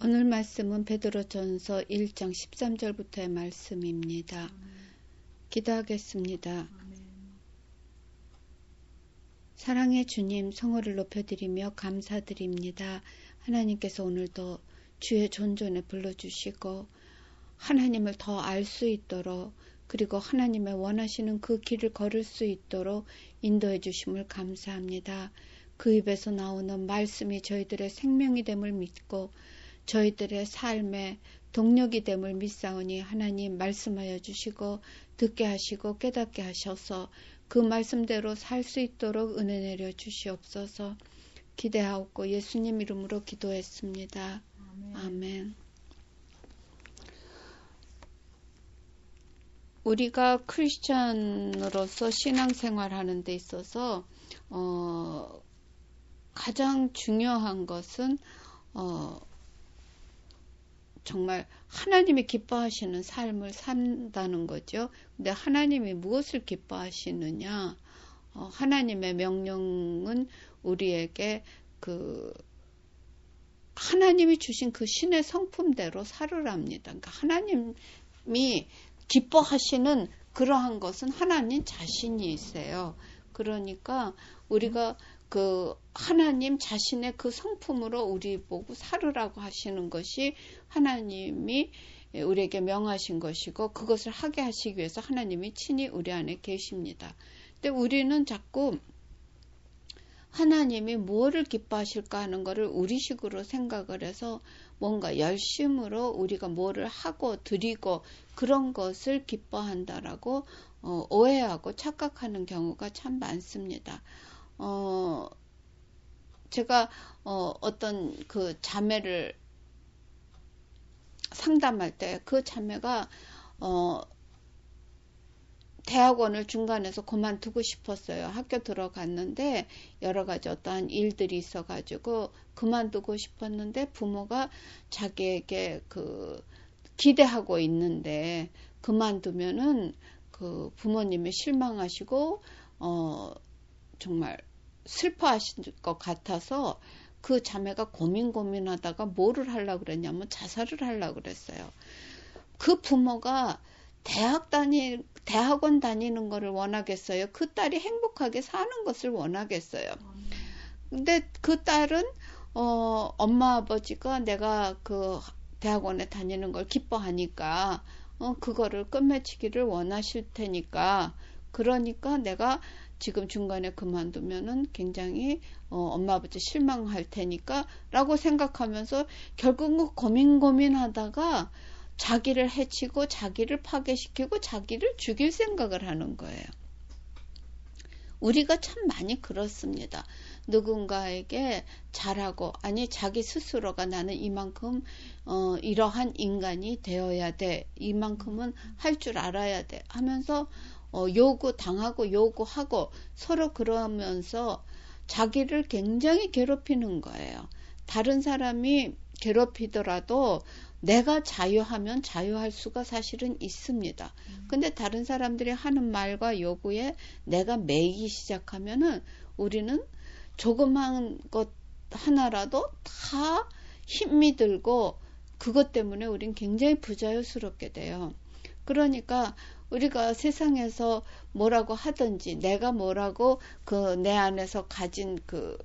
오늘 말씀은 베드로전서 1장 13절부터의 말씀입니다. 기도하겠습니다. 사랑의 주님, 성호를 높여드리며 감사드립니다. 하나님께서 오늘도 주의 존존에 불러주시고 하나님을 더 알 수 있도록, 그리고 하나님의 원하시는 그 길을 걸을 수 있도록 인도해 주심을 감사합니다. 그 입에서 나오는 말씀이 저희들의 생명이 됨을 믿고 저희들의 삶의 동력이 됨을 믿사오니 하나님 말씀하여 주시고 듣게 하시고 깨닫게 하셔서 그 말씀대로 살 수 있도록 은혜 내려 주시옵소서. 기대하옵고 예수님 이름으로 기도했습니다. 아멘. 우리가 크리스천으로서 신앙생활 하는 데 있어서 가장 중요한 것은 정말 하나님이 기뻐하시는 삶을 산다는 거죠. 근데 하나님이 무엇을 기뻐하시느냐? 하나님의 명령은 우리에게 하나님이 주신 그 신의 성품대로 살으랍니다. 그러니까 하나님이 기뻐하시는 그러한 것은 하나님 자신이세요. 그러니까 우리가 그 하나님 자신의 그 성품으로 우리 보고 살으라고 하시는 것이 하나님이 우리에게 명하신 것이고, 그것을 하게 하시기 위해서 하나님이 친히 우리 안에 계십니다. 근데 우리는 자꾸 하나님이 무엇을 기뻐하실까 하는 것을 우리식으로 생각을 해서 뭔가 열심으로 우리가 뭐를 하고 드리고 그런 것을 기뻐한다라고 오해하고 착각하는 경우가 참 많습니다. 제가 어떤 그 자매를 상담할 때 그 자매가 대학원을 중간에서 그만두고 싶었어요. 학교 들어갔는데 여러 가지 어떠한 일들이 있어가지고 그만두고 싶었는데 부모가 자기에게 기대하고 있는데 그만두면은 그 부모님이 실망하시고 정말 슬퍼하실 것 같아서 그 자매가 고민하다가 뭐를 하려고 그랬냐면 자살을 하려고 그랬어요. 그 부모가 대학원 다니는 거를 원하겠어요? 그 딸이 행복하게 사는 것을 원하겠어요? 근데 그 딸은 엄마 아버지가 내가 그 대학원에 다니는 걸 기뻐하니까 그거를 끝맺히기를 원하실 테니까, 그러니까 내가 지금 중간에 그만두면은 굉장히 엄마 아버지 실망할 테니까 라고 생각하면서 결국은 고민하다가 자기를 해치고 자기를 파괴시키고 자기를 죽일 생각을 하는 거예요. 우리가 참 많이 그렇습니다. 누군가에게 잘하고, 아니 자기 스스로가 나는 이만큼 이러한 인간이 되어야 돼, 이만큼은 할 줄 알아야 돼 하면서 요구당하고 요구하고 서로 그러면서 자기를 굉장히 괴롭히는 거예요. 다른 사람이 괴롭히더라도 내가 자유하면 자유할 수가 사실은 있습니다. 근데 다른 사람들이 하는 말과 요구에 내가 매이기 시작하면은 우리는 조그만 것 하나라도 다 힘이 들고 그것 때문에 우린 굉장히 부자유스럽게 돼요. 그러니까 우리가 세상에서 뭐라고 하든지 내가 뭐라고 내 안에서 가진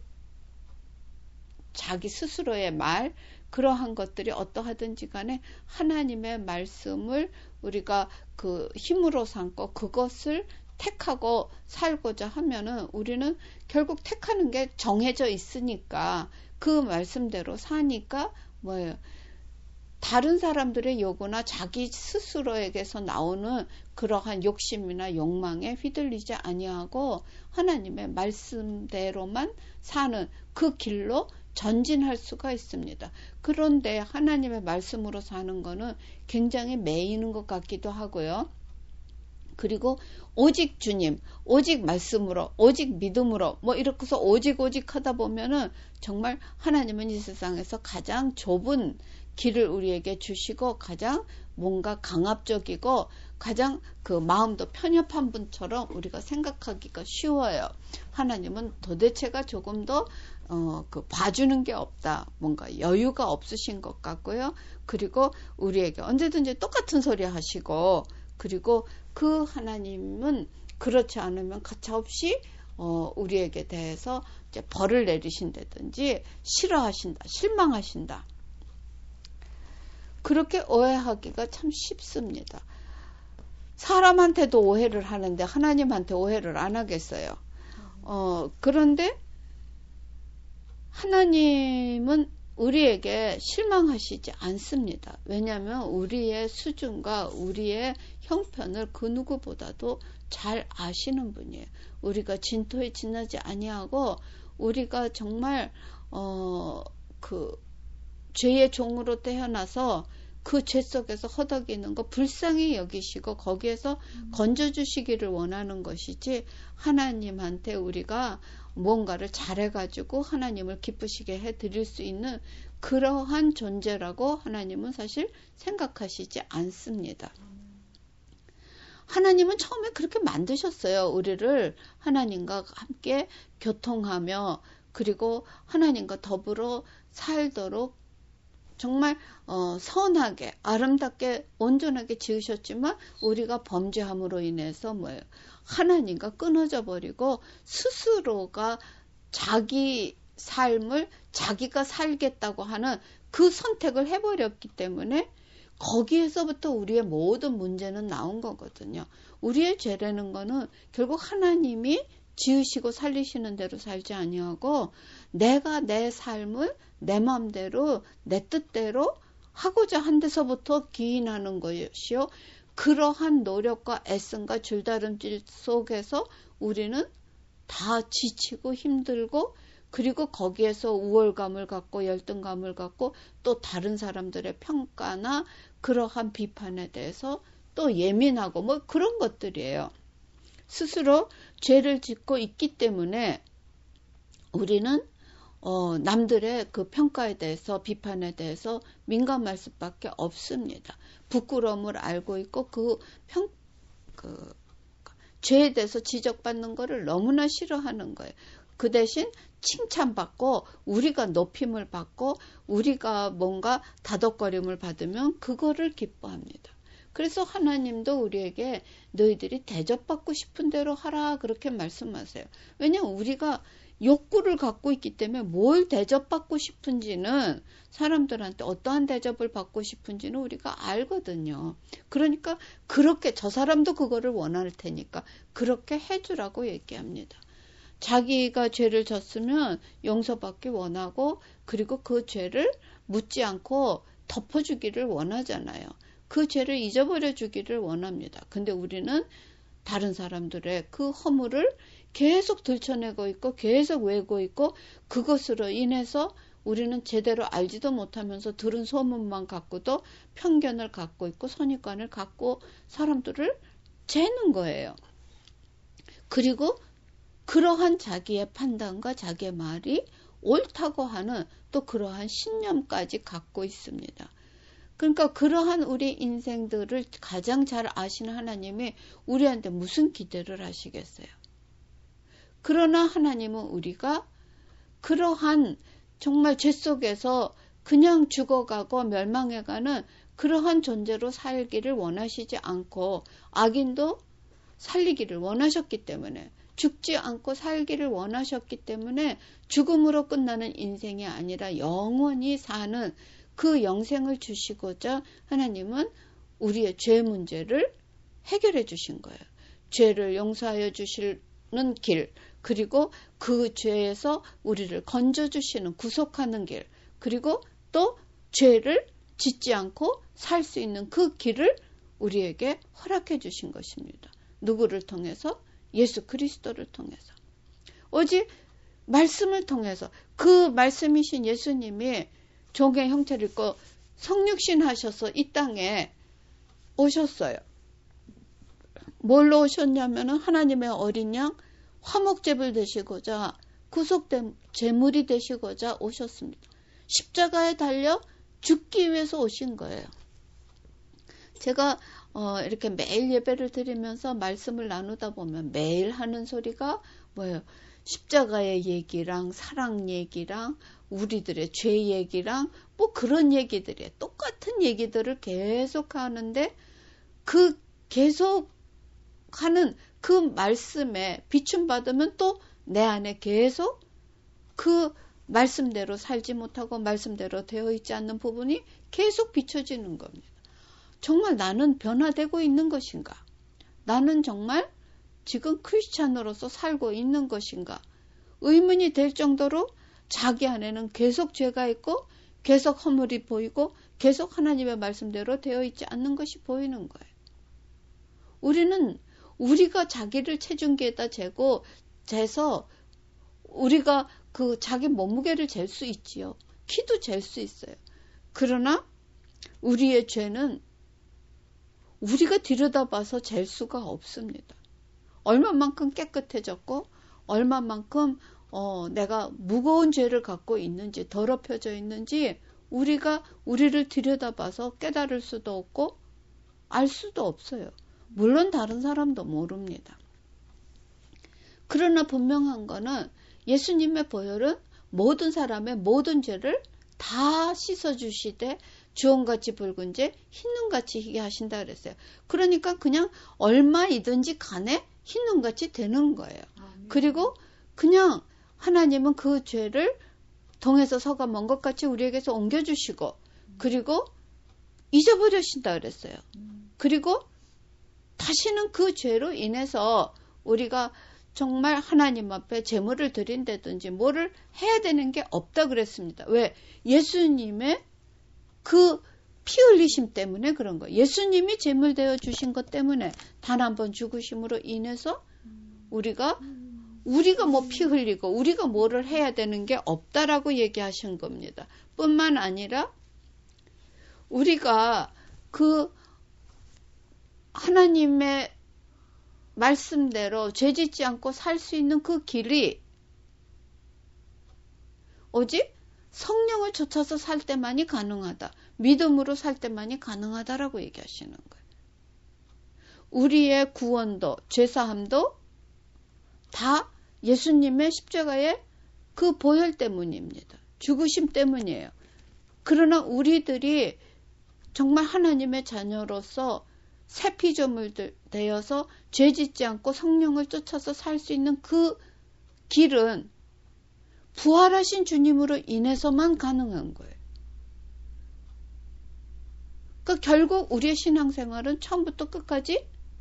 자기 스스로의 말, 그러한 것들이 어떠하든지 간에 하나님의 말씀을 우리가 힘으로 삼고 그것을 택하고 살고자 하면은 우리는 결국 택하는 게 정해져 있으니까 그 말씀대로 사니까 뭐예요? 다른 사람들의 요구나 자기 스스로에게서 나오는 그러한 욕심이나 욕망에 휘둘리지 아니하고 하나님의 말씀대로만 사는 그 길로 전진할 수가 있습니다. 그런데 하나님의 말씀으로 사는 거는 굉장히 매이는 것 같기도 하고요. 그리고 오직 주님, 오직 말씀으로, 오직 믿음으로 이렇게 해서 오직 하다 보면은 정말 하나님은 이 세상에서 가장 좁은 길을 우리에게 주시고 가장 뭔가 강압적이고 가장 그 마음도 편협한 분처럼 우리가 생각하기가 쉬워요. 하나님은 도대체가 조금 더 그 봐주는 게 없다. 뭔가 여유가 없으신 것 같고요. 그리고 우리에게 언제든지 똑같은 소리 하시고, 그리고 그 하나님은 그렇지 않으면 가차없이 우리에게 대해서 이제 벌을 내리신다든지 싫어하신다, 실망하신다. 그렇게 오해하기가 참 쉽습니다. 사람한테도 오해를 하는데 하나님한테 오해를 안 하겠어요. 그런데 하나님은 우리에게 실망하시지 않습니다. 왜냐하면 우리의 수준과 우리의 형편을 그 누구보다도 잘 아시는 분이에요. 우리가 진토에 지나지 아니하고 우리가 정말 그 죄의 종으로 태어나서 그 죄 속에서 허덕이는 거 불쌍히 여기시고 거기에서 건져주시기를 원하는 것이지, 하나님한테 우리가 뭔가를 잘해가지고 하나님을 기쁘시게 해드릴 수 있는 그러한 존재라고 하나님은 사실 생각하시지 않습니다. 하나님은 처음에 그렇게 만드셨어요. 우리를 하나님과 함께 교통하며, 그리고 하나님과 더불어 살도록 정말 선하게, 아름답게, 온전하게 지으셨지만 우리가 범죄함으로 인해서 뭐예요? 하나님과 끊어져 버리고 스스로가 자기 삶을 자기가 살겠다고 하는 그 선택을 해버렸기 때문에 거기에서부터 우리의 모든 문제는 나온 거거든요. 우리의 죄라는 거는 결국 하나님이 지으시고 살리시는 대로 살지 아니하고 내가 내 삶을 내 마음대로 내 뜻대로 하고자 한 데서부터 기인하는 것이요. 그러한 노력과 애씀과 줄다름질 속에서 우리는 다 지치고 힘들고, 그리고 거기에서 우월감을 갖고 열등감을 갖고 또 다른 사람들의 평가나 그러한 비판에 대해서 또 예민하고 뭐 그런 것들이에요. 스스로 죄를 짓고 있기 때문에 우리는 남들의 그 평가에 대해서, 비판에 대해서 민감할 수밖에 없습니다. 부끄러움을 알고 있고 그 죄에 대해서 지적받는 거를 너무나 싫어하는 거예요. 그 대신 칭찬받고 우리가 높임을 받고 우리가 뭔가 다독거림을 받으면 그거를 기뻐합니다. 그래서 하나님도 우리에게 너희들이 대접받고 싶은 대로 하라 그렇게 말씀하세요. 왜냐하면 우리가 욕구를 갖고 있기 때문에 뭘 대접받고 싶은지는, 사람들한테 어떠한 대접을 받고 싶은지는 우리가 알거든요. 그러니까 그렇게 저 사람도 그거를 원할 테니까 그렇게 해주라고 얘기합니다. 자기가 죄를 졌으면 용서받기 원하고, 그리고 그 죄를 묻지 않고 덮어주기를 원하잖아요. 그 죄를 잊어버려 주기를 원합니다. 근데 우리는 다른 사람들의 그 허물을 계속 들춰내고 있고 계속 외고 있고, 그것으로 인해서 우리는 제대로 알지도 못하면서 들은 소문만 갖고도 편견을 갖고 있고 선입관을 갖고 사람들을 재는 거예요. 그리고 그러한 자기의 판단과 자기의 말이 옳다고 하는 또 그러한 신념까지 갖고 있습니다. 그러니까 그러한 우리 인생들을 가장 잘 아시는 하나님이 우리한테 무슨 기대를 하시겠어요? 그러나 하나님은 우리가 그러한 정말 죄 속에서 그냥 죽어가고 멸망해가는 그러한 존재로 살기를 원하시지 않고, 악인도 살리기를 원하셨기 때문에, 죽지 않고 살기를 원하셨기 때문에 죽음으로 끝나는 인생이 아니라 영원히 사는 그 영생을 주시고자 하나님은 우리의 죄 문제를 해결해 주신 거예요. 죄를 용서하여 주시는 길, 그리고 그 죄에서 우리를 건져주시는, 구속하는 길, 그리고 또 죄를 짓지 않고 살 수 있는 그 길을 우리에게 허락해 주신 것입니다. 누구를 통해서? 예수 그리스도를 통해서. 오직 말씀을 통해서, 그 말씀이신 예수님이 종의 형체를 입고 성육신 하셔서 이 땅에 오셨어요. 뭘로 오셨냐면 하나님의 어린 양 화목제물 되시고자, 구속된 제물이 되시고자 오셨습니다. 십자가에 달려 죽기 위해서 오신 거예요. 제가 이렇게 매일 예배를 드리면서 말씀을 나누다 보면 매일 하는 소리가 뭐예요? 십자가의 얘기랑 사랑 얘기랑 우리들의 죄 얘기랑 뭐 그런 얘기들이에요. 똑같은 얘기들을 계속 하는데 그 계속 하는 그 말씀에 비춤받으면 또 내 안에 계속 그 말씀대로 살지 못하고 말씀대로 되어 있지 않는 부분이 계속 비춰지는 겁니다. 정말 나는 변화되고 있는 것인가? 나는 정말 지금 크리스찬으로서 살고 있는 것인가? 의문이 될 정도로 자기 안에는 계속 죄가 있고 계속 허물이 보이고 계속 하나님의 말씀대로 되어 있지 않는 것이 보이는 거예요. 우리가 자기를 체중계에다 재서 우리가 그 자기 몸무게를 잴 수 있지요. 키도 잴 수 있어요. 그러나 우리의 죄는 우리가 들여다봐서 잴 수가 없습니다. 얼마만큼 깨끗해졌고 얼마만큼 내가 무거운 죄를 갖고 있는지 더럽혀져 있는지 우리를 들여다봐서 깨달을 수도 없고 알 수도 없어요. 물론 다른 사람도 모릅니다. 그러나 분명한 거는 예수님의 보혈은 모든 사람의 모든 죄를 다 씻어주시되 주홍같이 붉은 죄 흰눈같이 희게 하신다 그랬어요. 그러니까 그냥 얼마이든지 간에 흰눈같이 되는 거예요. 그리고 그냥 하나님은 그 죄를 동에서 서가 먼 것 같이 우리에게서 옮겨주시고 그리고 잊어버리신다 그랬어요. 그리고 다시는 그 죄로 인해서 우리가 정말 하나님 앞에 제물을 드린다든지 뭐를 해야 되는 게 없다 그랬습니다. 왜? 예수님의 그 피 흘리심 때문에 그런 거예요. 예수님이 제물 되어 주신 것 때문에 단 한 번 죽으심으로 인해서 우리가 뭐 피 흘리고 우리가 뭐를 해야 되는 게 없다라고 얘기하신 겁니다. 뿐만 아니라 우리가 그 하나님의 말씀대로 죄짓지 않고 살 수 있는 그 길이 오직 성령을 쫓아서 살 때만이 가능하다. 믿음으로 살 때만이 가능하다라고 얘기하시는 거예요. 우리의 구원도 죄사함도 다 예수님의 십자가의 그 보혈 때문입니다. 죽으심 때문이에요. 그러나 우리들이 정말 하나님의 자녀로서 새 피조물 되어서 죄짓지 않고 성령을 쫓아서 살 수 있는 그 길은 부활하신 주님으로 인해서만 가능한 거예요. 그러니까 결국 우리의 신앙생활은 처음부터 끝까지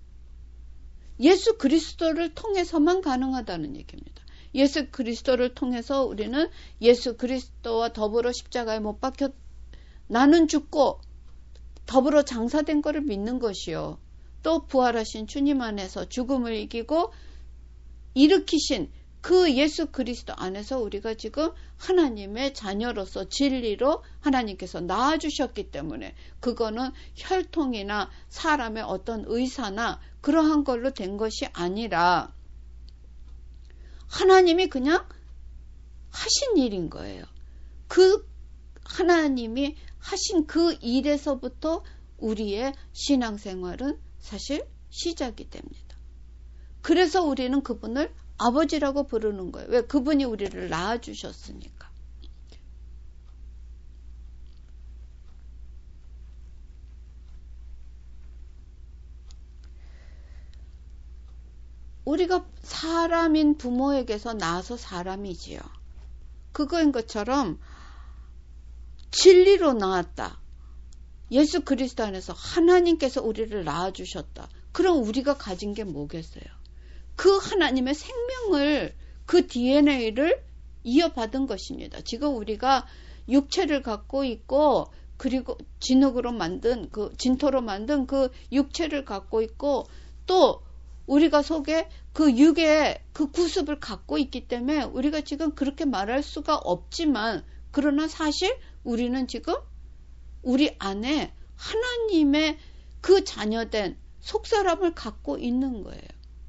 예수 그리스도를 통해서만 가능하다는 얘기입니다. 예수 그리스도를 통해서 우리는 예수 그리스도와 더불어 십자가에 못 박혀 나는 죽고 더불어 장사된 것을 믿는 것이요. 또 부활하신 주님 안에서 죽음을 이기고 일으키신 그 예수 그리스도 안에서 우리가 지금 하나님의 자녀로서 진리로 하나님께서 낳아주셨기 때문에 그거는 혈통이나 사람의 어떤 의사나 그러한 걸로 된 것이 아니라 하나님이 그냥 하신 일인 거예요. 그 하나님이 하신 그 일에서부터 우리의 신앙생활은 사실 시작이 됩니다. 그래서 우리는 그분을 아버지라고 부르는 거예요. 왜? 그분이 우리를 낳아주셨으니까. 우리가 사람인 부모에게서 나서 사람이지요. 그거인 것처럼 진리로 나왔다. 예수 그리스도 안에서 하나님께서 우리를 낳아주셨다. 그럼 우리가 가진 게 뭐겠어요? 그 하나님의 생명을, 그 DNA를 이어받은 것입니다. 지금 우리가 육체를 갖고 있고, 그리고 진흙으로 만든, 진토로 만든 그 육체를 갖고 있고, 또 우리가 속에 그 육의 그 구습을 갖고 있기 때문에 우리가 지금 그렇게 말할 수가 없지만, 그러나 사실 우리는 지금 우리 안에 하나님의 그 자녀된 속사람을 갖고 있는 거예요.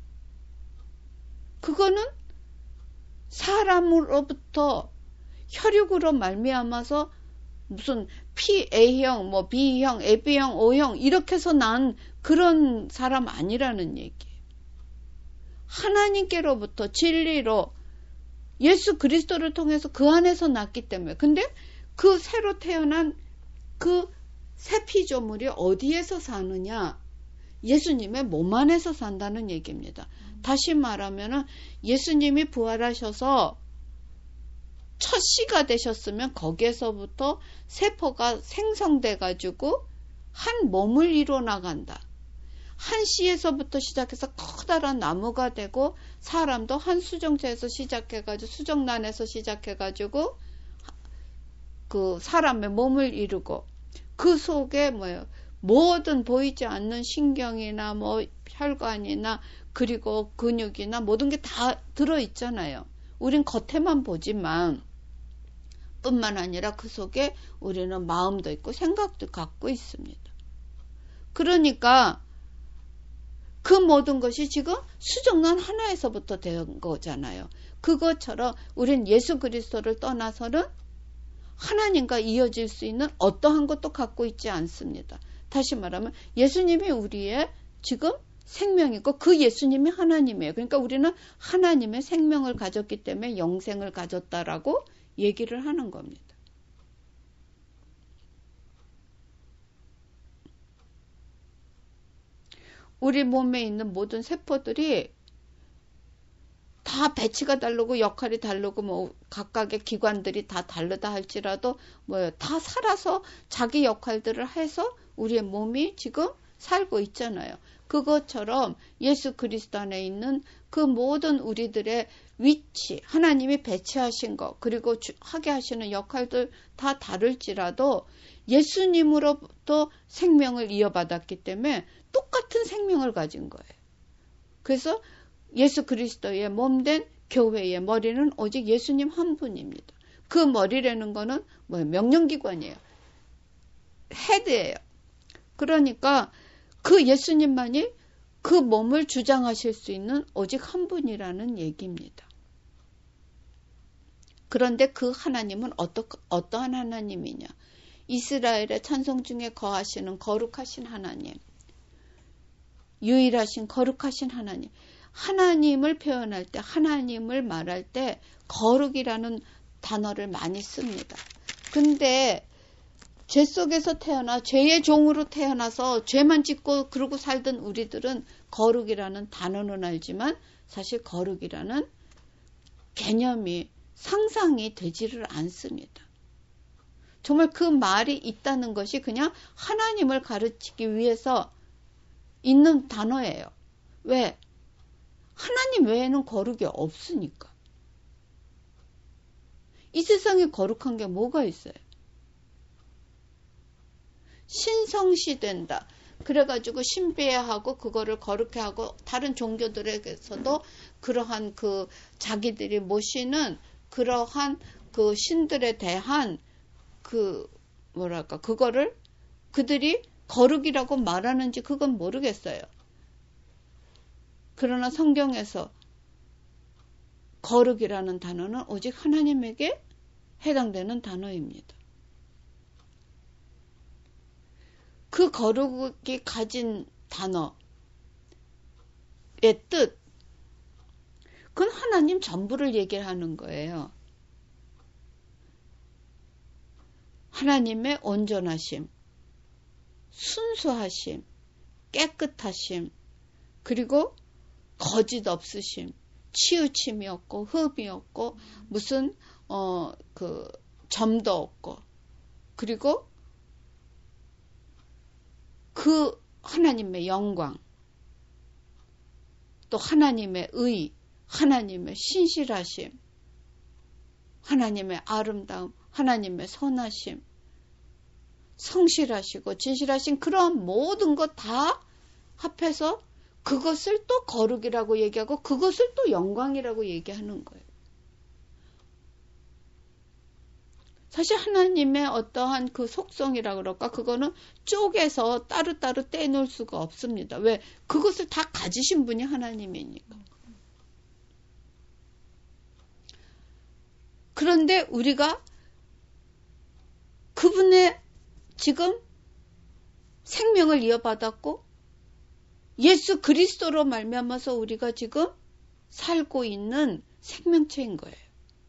그거는 사람으로부터 혈육으로 말미암아서 무슨 A형, 뭐 B형, AB형, O형 이렇게 해서 난 그런 사람 아니라는 얘기예요. 하나님께로부터 진리로 예수 그리스도를 통해서 그 안에서 났기 때문에. 근데 그 새로 태어난 그 새 피조물이 어디에서 사느냐? 예수님의 몸 안에서 산다는 얘기입니다. 다시 말하면 예수님이 부활하셔서 첫 씨가 되셨으면 거기에서부터 세포가 생성돼 가지고 한 몸을 이루어 나간다. 한 씨에서부터 시작해서 커다란 나무가 되고 사람도 한 수정체에서 시작해가지고 수정란에서 시작해가지고 그 사람의 몸을 이루고 그 속에 모든 보이지 않는 신경이나 뭐 혈관이나 그리고 근육이나 모든 게 다 들어있잖아요. 우린 겉에만 보지만 뿐만 아니라 그 속에 우리는 마음도 있고 생각도 갖고 있습니다. 그러니까 그 모든 것이 지금 수정란 하나에서부터 된 거잖아요. 그것처럼 우린 예수 그리스도를 떠나서는 하나님과 이어질 수 있는 어떠한 것도 갖고 있지 않습니다. 다시 말하면 예수님이 우리의 지금 생명이고 그 예수님이 하나님이에요. 그러니까 우리는 하나님의 생명을 가졌기 때문에 영생을 가졌다라고 얘기를 하는 겁니다. 우리 몸에 있는 모든 세포들이 다 배치가 다르고 역할이 다르고 뭐 각각의 기관들이 다 다르다 할지라도 다 살아서 자기 역할들을 해서 우리의 몸이 지금 살고 있잖아요. 그것처럼 예수 그리스도 안에 있는 그 모든 우리들의 위치, 하나님이 배치하신 것, 그리고 하게 하시는 역할들 다 다를지라도 예수님으로부터 생명을 이어받았기 때문에 똑같은 생명을 가진 거예요. 그래서 예수 그리스도의 몸된 교회의 머리는 오직 예수님 한 분입니다. 그 머리라는 거는 명령기관이에요. 헤드예요. 그러니까 그 예수님만이 그 몸을 주장하실 수 있는 오직 한 분이라는 얘기입니다. 그런데 그 하나님은 어떠한 하나님이냐? 이스라엘의 찬송 중에 거하시는 거룩하신 하나님, 유일하신 거룩하신 하나님. 하나님을 표현할 때, 하나님을 말할 때 거룩이라는 단어를 많이 씁니다. 근데 죄 속에서 태어나 죄의 종으로 태어나서 죄만 짓고 그러고 살던 우리들은 거룩이라는 단어는 알지만 사실 거룩이라는 개념이 상상이 되지를 않습니다. 정말 그 말이 있다는 것이 그냥 하나님을 가르치기 위해서 있는 단어예요. 왜? 하나님 외에는 거룩이 없으니까. 이 세상에 거룩한 게 뭐가 있어요? 신성시 된다. 그래가지고 신비해하고 그거를 거룩해 하고 다른 종교들에게서도 그러한 그 자기들이 모시는 그러한 그 신들에 대한 그 그거를 그들이 거룩이라고 말하는지 그건 모르겠어요. 그러나 성경에서 거룩이라는 단어는 오직 하나님에게 해당되는 단어입니다. 그 거룩이 가진 단어의 뜻, 그건 하나님 전부를 얘기하는 거예요. 하나님의 온전하심, 순수하심, 깨끗하심, 그리고 거짓 없으심, 치우침이 없고 흠이 없고 무슨 그 점도 없고, 그리고 그 하나님의 영광, 또 하나님의 의, 하나님의 신실하심, 하나님의 아름다움, 하나님의 선하심, 성실하시고 진실하신 그런 모든 것 다 합해서 그것을 또 거룩이라고 얘기하고 그것을 또 영광이라고 얘기하는 거예요. 사실 하나님의 어떠한 그 속성이라 그럴까? 그거는 쪼개서 따로따로 떼놓을 수가 없습니다. 왜? 그것을 다 가지신 분이 하나님이니까. 그런데 우리가 그분의 지금 생명을 이어받았고 예수 그리스도로 말미암아서 우리가 지금 살고 있는 생명체인 거예요.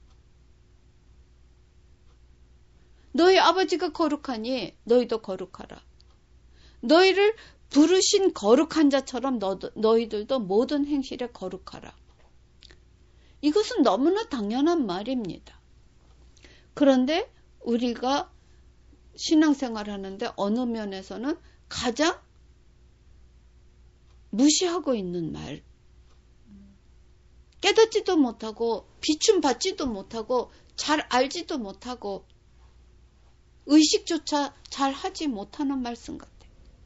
너희 아버지가 거룩하니 너희도 거룩하라. 너희를 부르신 거룩한 자처럼 너희들도 모든 행실에 거룩하라. 이것은 너무나 당연한 말입니다. 그런데 우리가 신앙생활 하는데 어느 면에서는 가장 무시하고 있는 말, 깨닫지도 못하고 비춤받지도 못하고 잘 알지도 못하고 의식조차 잘 하지 못하는 말씀 같아요.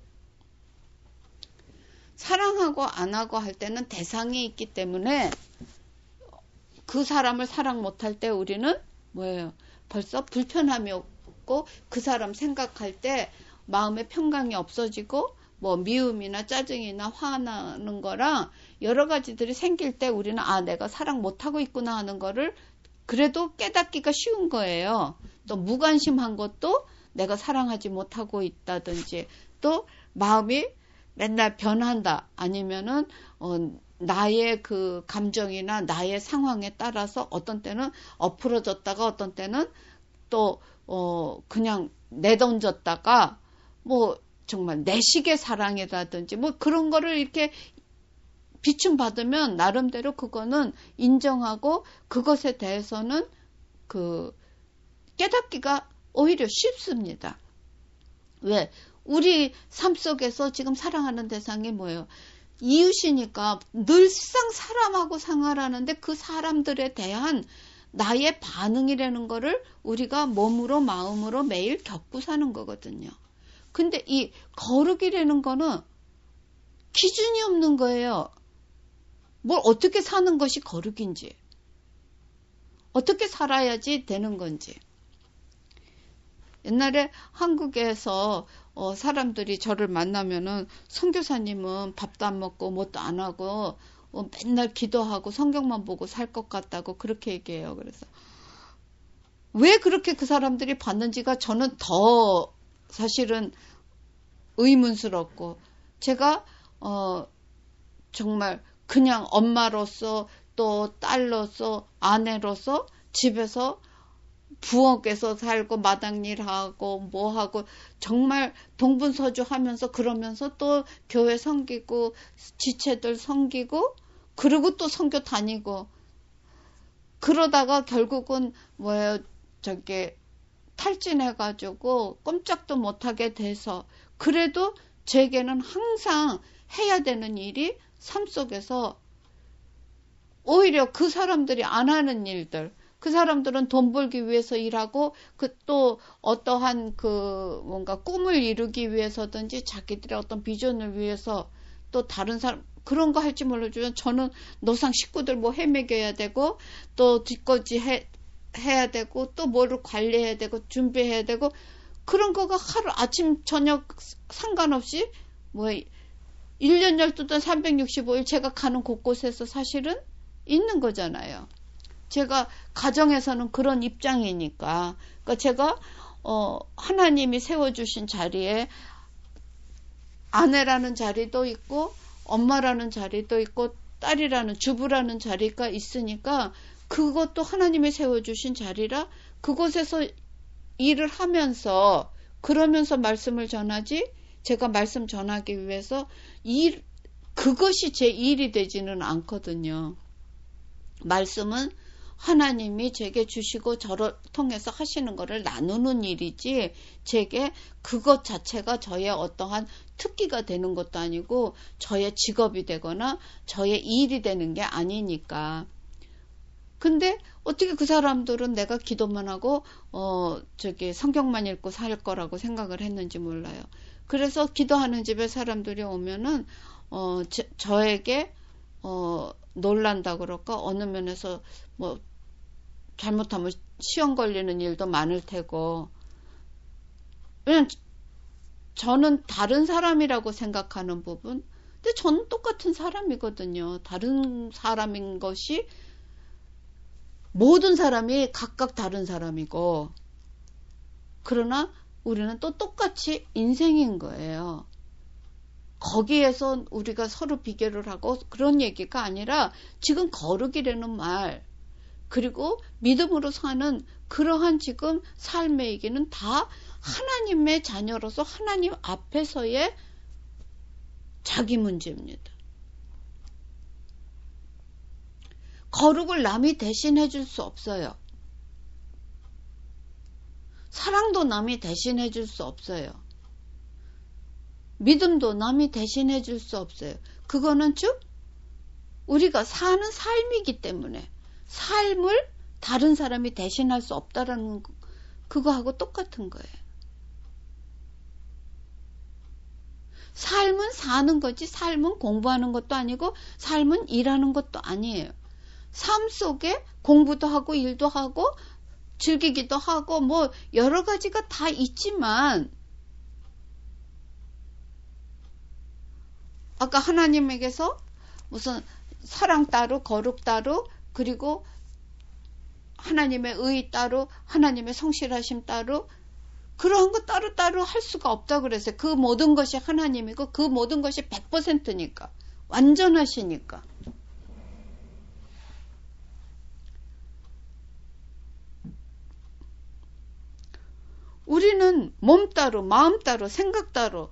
사랑하고 안 하고 할 때는 대상이 있기 때문에 그 사람을 사랑 못할 때 우리는 뭐예요? 벌써 불편함이 없고 그 사람 생각할 때 마음의 평강이 없어지고 뭐 미움이나 짜증이나 화나는 거랑 여러 가지들이 생길 때 우리는 내가 사랑 못하고 있구나 하는 거를 그래도 깨닫기가 쉬운 거예요. 또 무관심한 것도 내가 사랑하지 못하고 있다든지 또 마음이 맨날 변한다 아니면은 나의 그 감정이나 나의 상황에 따라서 어떤 때는 엎으러졌다가 어떤 때는 또 그냥 내던졌다가 뭐 정말 내식의 사랑이라든지 뭐 그런 거를 이렇게 비춤받으면 나름대로 그거는 인정하고 그것에 대해서는 그 깨닫기가 오히려 쉽습니다. 왜? 우리 삶 속에서 지금 사랑하는 대상이 뭐예요? 이웃이니까 늘상 사람하고 생활하는데 그 사람들에 대한 나의 반응이라는 거를 우리가 몸으로 마음으로 매일 겪고 사는 거거든요. 근데 이 거룩이라는 거는 기준이 없는 거예요. 뭘 어떻게 사는 것이 거룩인지, 어떻게 살아야지 되는 건지. 옛날에 한국에서 사람들이 저를 만나면은 선교사님은 밥도 안 먹고 뭣도 안 하고 맨날 기도하고 성경만 보고 살 것 같다고 그렇게 얘기해요. 그래서 왜 그렇게 그 사람들이 봤는지가 저는 더 사실은 의문스럽고 제가 정말 그냥 엄마로서 또 딸로서 아내로서 집에서 부엌에서 살고 마당일하고 뭐하고 정말 동분서주하면서 그러면서 또 교회 섬기고 지체들 섬기고 그리고 또 선교 다니고 그러다가 결국은 뭐예요 탈진해가지고 꼼짝도 못하게 돼서 그래도 제게는 항상 해야 되는 일이 삶 속에서 오히려 그 사람들이 안 하는 일들 그 사람들은 돈 벌기 위해서 일하고 또 어떠한 뭔가 꿈을 이루기 위해서든지 자기들의 어떤 비전을 위해서 또 다른 사람 그런 거 할지 몰라주면 저는 노상 식구들 뭐 헤매겨야 되고 또 뒷거지 해야 되고 또 뭐를 관리해야 되고 준비해야 되고 그런 거가 하루 아침 저녁 상관없이 뭐 1년 12달 365일 제가 가는 곳곳에서 사실은 있는 거잖아요. 제가 가정에서는 그런 입장이니까. 그러니까 제가 하나님이 세워주신 자리에 아내라는 자리도 있고 엄마라는 자리도 있고 딸이라는 주부라는 자리가 있으니까 그것도 하나님이 세워주신 자리라 그곳에서 일을 하면서 그러면서 말씀을 전하지 제가 말씀 전하기 위해서 그것이 제 일이 되지는 않거든요. 말씀은 하나님이 제게 주시고 저를 통해서 하시는 것을 나누는 일이지 제게 그것 자체가 저의 어떠한 특기가 되는 것도 아니고 저의 직업이 되거나 저의 일이 되는 게 아니니까. 근데 어떻게 그 사람들은 내가 기도만 하고 성경만 읽고 살 거라고 생각을 했는지 몰라요. 그래서 기도하는 집에 사람들이 오면은 저에게 놀란다 그럴까 어느 면에서 뭐 잘못하면 시험 걸리는 일도 많을 테고 왜냐면 저는 다른 사람이라고 생각하는 부분 근데 저는 똑같은 사람이거든요. 다른 사람인 것이 모든 사람이 각각 다른 사람이고 그러나 우리는 또 똑같이 인생인 거예요. 거기에서 우리가 서로 비교를 하고 그런 얘기가 아니라 지금 거룩이라는 말, 그리고 믿음으로 사는 그러한 지금 삶의 얘기는 다 하나님의 자녀로서 하나님 앞에서의 자기 문제입니다. 거룩을 남이 대신해 줄 수 없어요. 사랑도 남이 대신해 줄 수 없어요. 믿음도 남이 대신해 줄 수 없어요. 그거는 즉 우리가 사는 삶이기 때문에 삶을 다른 사람이 대신할 수 없다라는 그거하고 똑같은 거예요. 삶은 사는 거지 삶은 공부하는 것도 아니고 삶은 일하는 것도 아니에요. 삶 속에 공부도 하고 일도 하고 즐기기도 하고 뭐 여러 가지가 다 있지만 아까 하나님에게서 무슨 사랑 따로 거룩 따로 그리고 하나님의 의 따로 하나님의 성실하심 따로 그러한 거 따로따로 할 수가 없다 그랬어요. 그 모든 것이 하나님이고 그 모든 것이 100%니까 완전하시니까. 우리는 몸 따로 마음 따로 생각 따로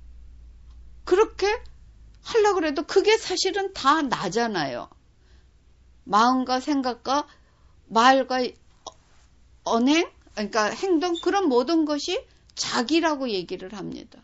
그렇게 하려고 해도 그게 사실은 다 나잖아요. 마음과 생각과 말과 언행, 그러니까 행동 그런 모든 것이 자기라고 얘기를 합니다.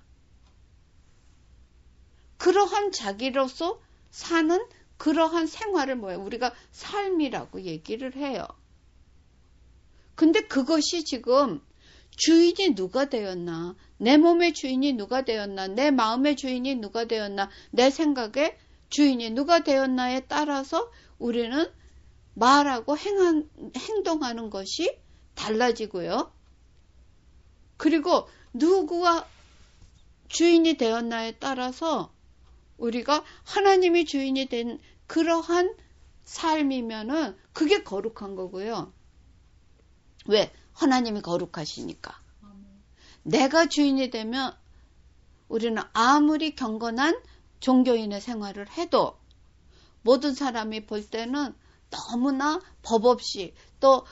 그러한 자기로서 사는 그러한 생활을 우리가 삶이라고 얘기를 해요. 근데 그것이 지금 주인이 누가 되었나, 내 몸의 주인이 누가 되었나, 내 마음의 주인이 누가 되었나, 내 생각의 주인이 누가 되었나에 따라서 우리는 말하고 행동하는 것이 달라지고요. 그리고 누구가 주인이 되었나에 따라서 우리가 하나님이 주인이 된 그러한 삶이면은 그게 거룩한 거고요. 왜? 하나님이 거룩하시니까. 내가 주인이 되면 우리는 아무리 경건한 종교인의 생활을 해도 모든 사람이 볼 때는 너무나 법 없이 또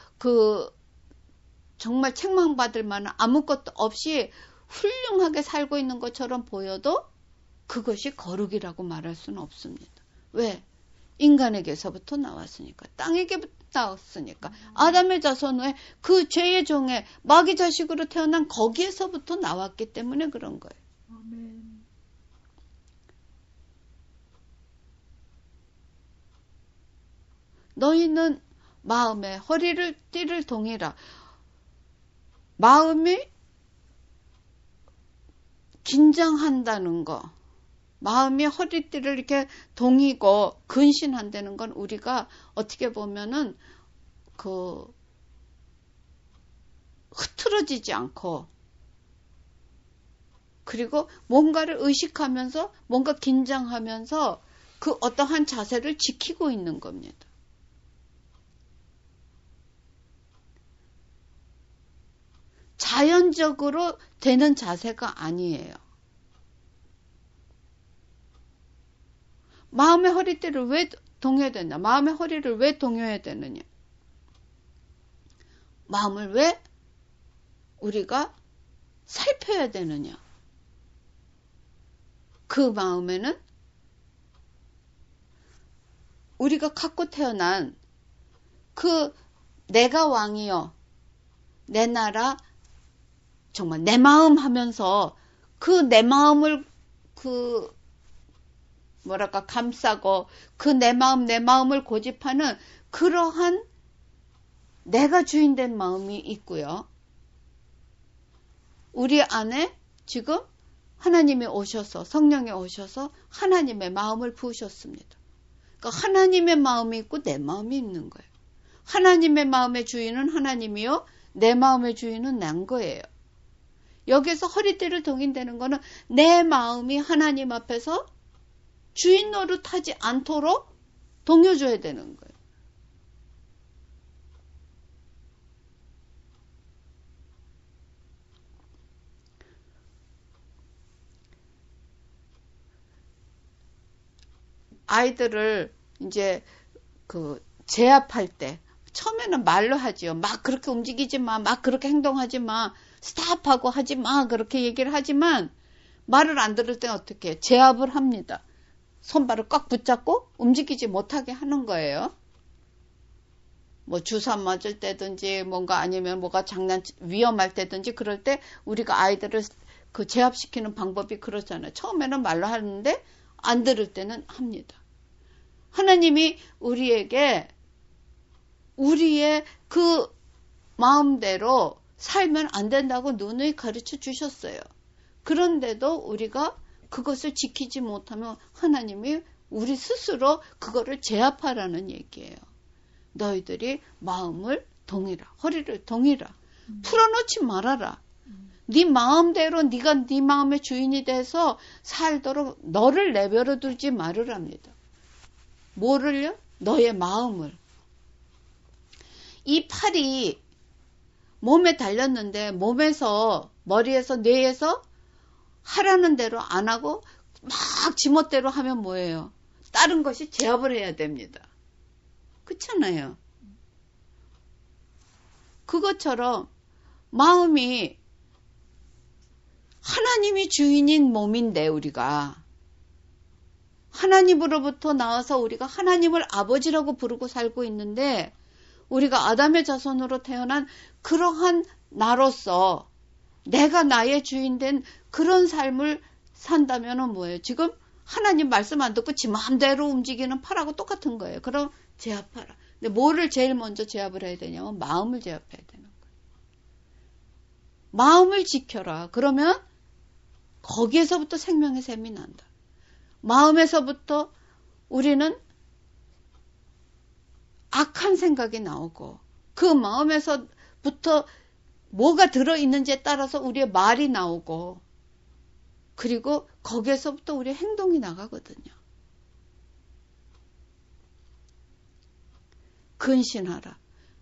정말 책망받을 만한 아무것도 없이 훌륭하게 살고 있는 것처럼 보여도 그것이 거룩이라고 말할 수는 없습니다. 왜? 인간에게서부터 나왔으니까. 땅에게부터 나왔으니까. 아담의 자손의 그 죄의 종의 마귀 자식으로 태어난 거기에서부터 나왔기 때문에 그런 거예요. 아멘. 너희는 마음에 허리를 띠를 동이라. 마음이 긴장한다는 거. 마음이 허리띠를 이렇게 동이고 근신한다는 건 우리가 어떻게 보면은 흐트러지지 않고 그리고 뭔가를 의식하면서 뭔가 긴장하면서 그 어떠한 자세를 지키고 있는 겁니다. 자연적으로 되는 자세가 아니에요. 마음의 허리띠를 왜 동여야 되냐? 마음의 허리를 왜 동여야 되느냐? 마음을 왜 우리가 살펴야 되느냐? 그 마음에는 우리가 갖고 태어난 그 내가 왕이여, 내 나라, 정말 내 마음 하면서 그 내 마음을 감싸고 그 내 마음을 고집하는 그러한 내가 주인된 마음이 있고요. 우리 안에 지금 하나님이 오셔서 성령이 오셔서 하나님의 마음을 부으셨습니다. 그러니까 하나님의 마음이 있고 내 마음이 있는 거예요. 하나님의 마음의 주인은 하나님이요. 내 마음의 주인은 난 거예요. 여기서 허리띠를 동인다는 거는 내 마음이 하나님 앞에서 주인 노릇하지 않도록 동여줘야 되는 거예요. 아이들을 이제 제압할 때 처음에는 말로 하지요. 막 그렇게 움직이지 마, 막 그렇게 행동하지 마, 스탑하고 하지 마, 그렇게 얘기를 하지만 말을 안 들을 때 어떻게 해요? 제압을 합니다. 손발을 꽉 붙잡고 움직이지 못하게 하는 거예요. 뭐 주사 맞을 때든지 뭔가 아니면 뭐가 위험할 때든지 그럴 때 우리가 아이들을 제압시키는 방법이 그렇잖아요. 처음에는 말로 하는데 안 들을 때는 합니다. 하나님이 우리에게 우리의 그 마음대로 살면 안 된다고 누누이 가르쳐 주셨어요. 그런데도 우리가 그것을 지키지 못하면 하나님이 우리 스스로 그거를 제압하라는 얘기예요. 너희들이 마음을 동이라, 허리를 동이라, 풀어놓지 말아라. 네 마음대로 네가 네 마음의 주인이 돼서 살도록 너를 내버려 두지 말으랍니다. 뭐를요? 너의 마음을. 이 팔이 몸에 달렸는데 몸에서 머리에서 뇌에서 하라는 대로 안 하고 막 지멋대로 하면 뭐예요? 다른 것이 제압을 해야 됩니다. 그렇잖아요. 그것처럼 마음이 하나님이 주인인 몸인데 우리가 하나님으로부터 나와서 우리가 하나님을 아버지라고 부르고 살고 있는데 우리가 아담의 자손으로 태어난 그러한 나로서 내가 나의 주인 된 그런 삶을 산다면 뭐예요? 지금 하나님 말씀 안 듣고 지 마음대로 움직이는 팔하고 똑같은 거예요. 그럼 제압하라. 근데 뭐를 제일 먼저 제압을 해야 되냐면 마음을 제압해야 되는 거예요. 마음을 지켜라. 그러면 거기에서부터 생명의 샘이 난다. 마음에서부터 우리는 악한 생각이 나오고 그 마음에서부터 뭐가 들어있는지에 따라서 우리의 말이 나오고 그리고 거기에서부터 우리의 행동이 나가거든요. 근신하라.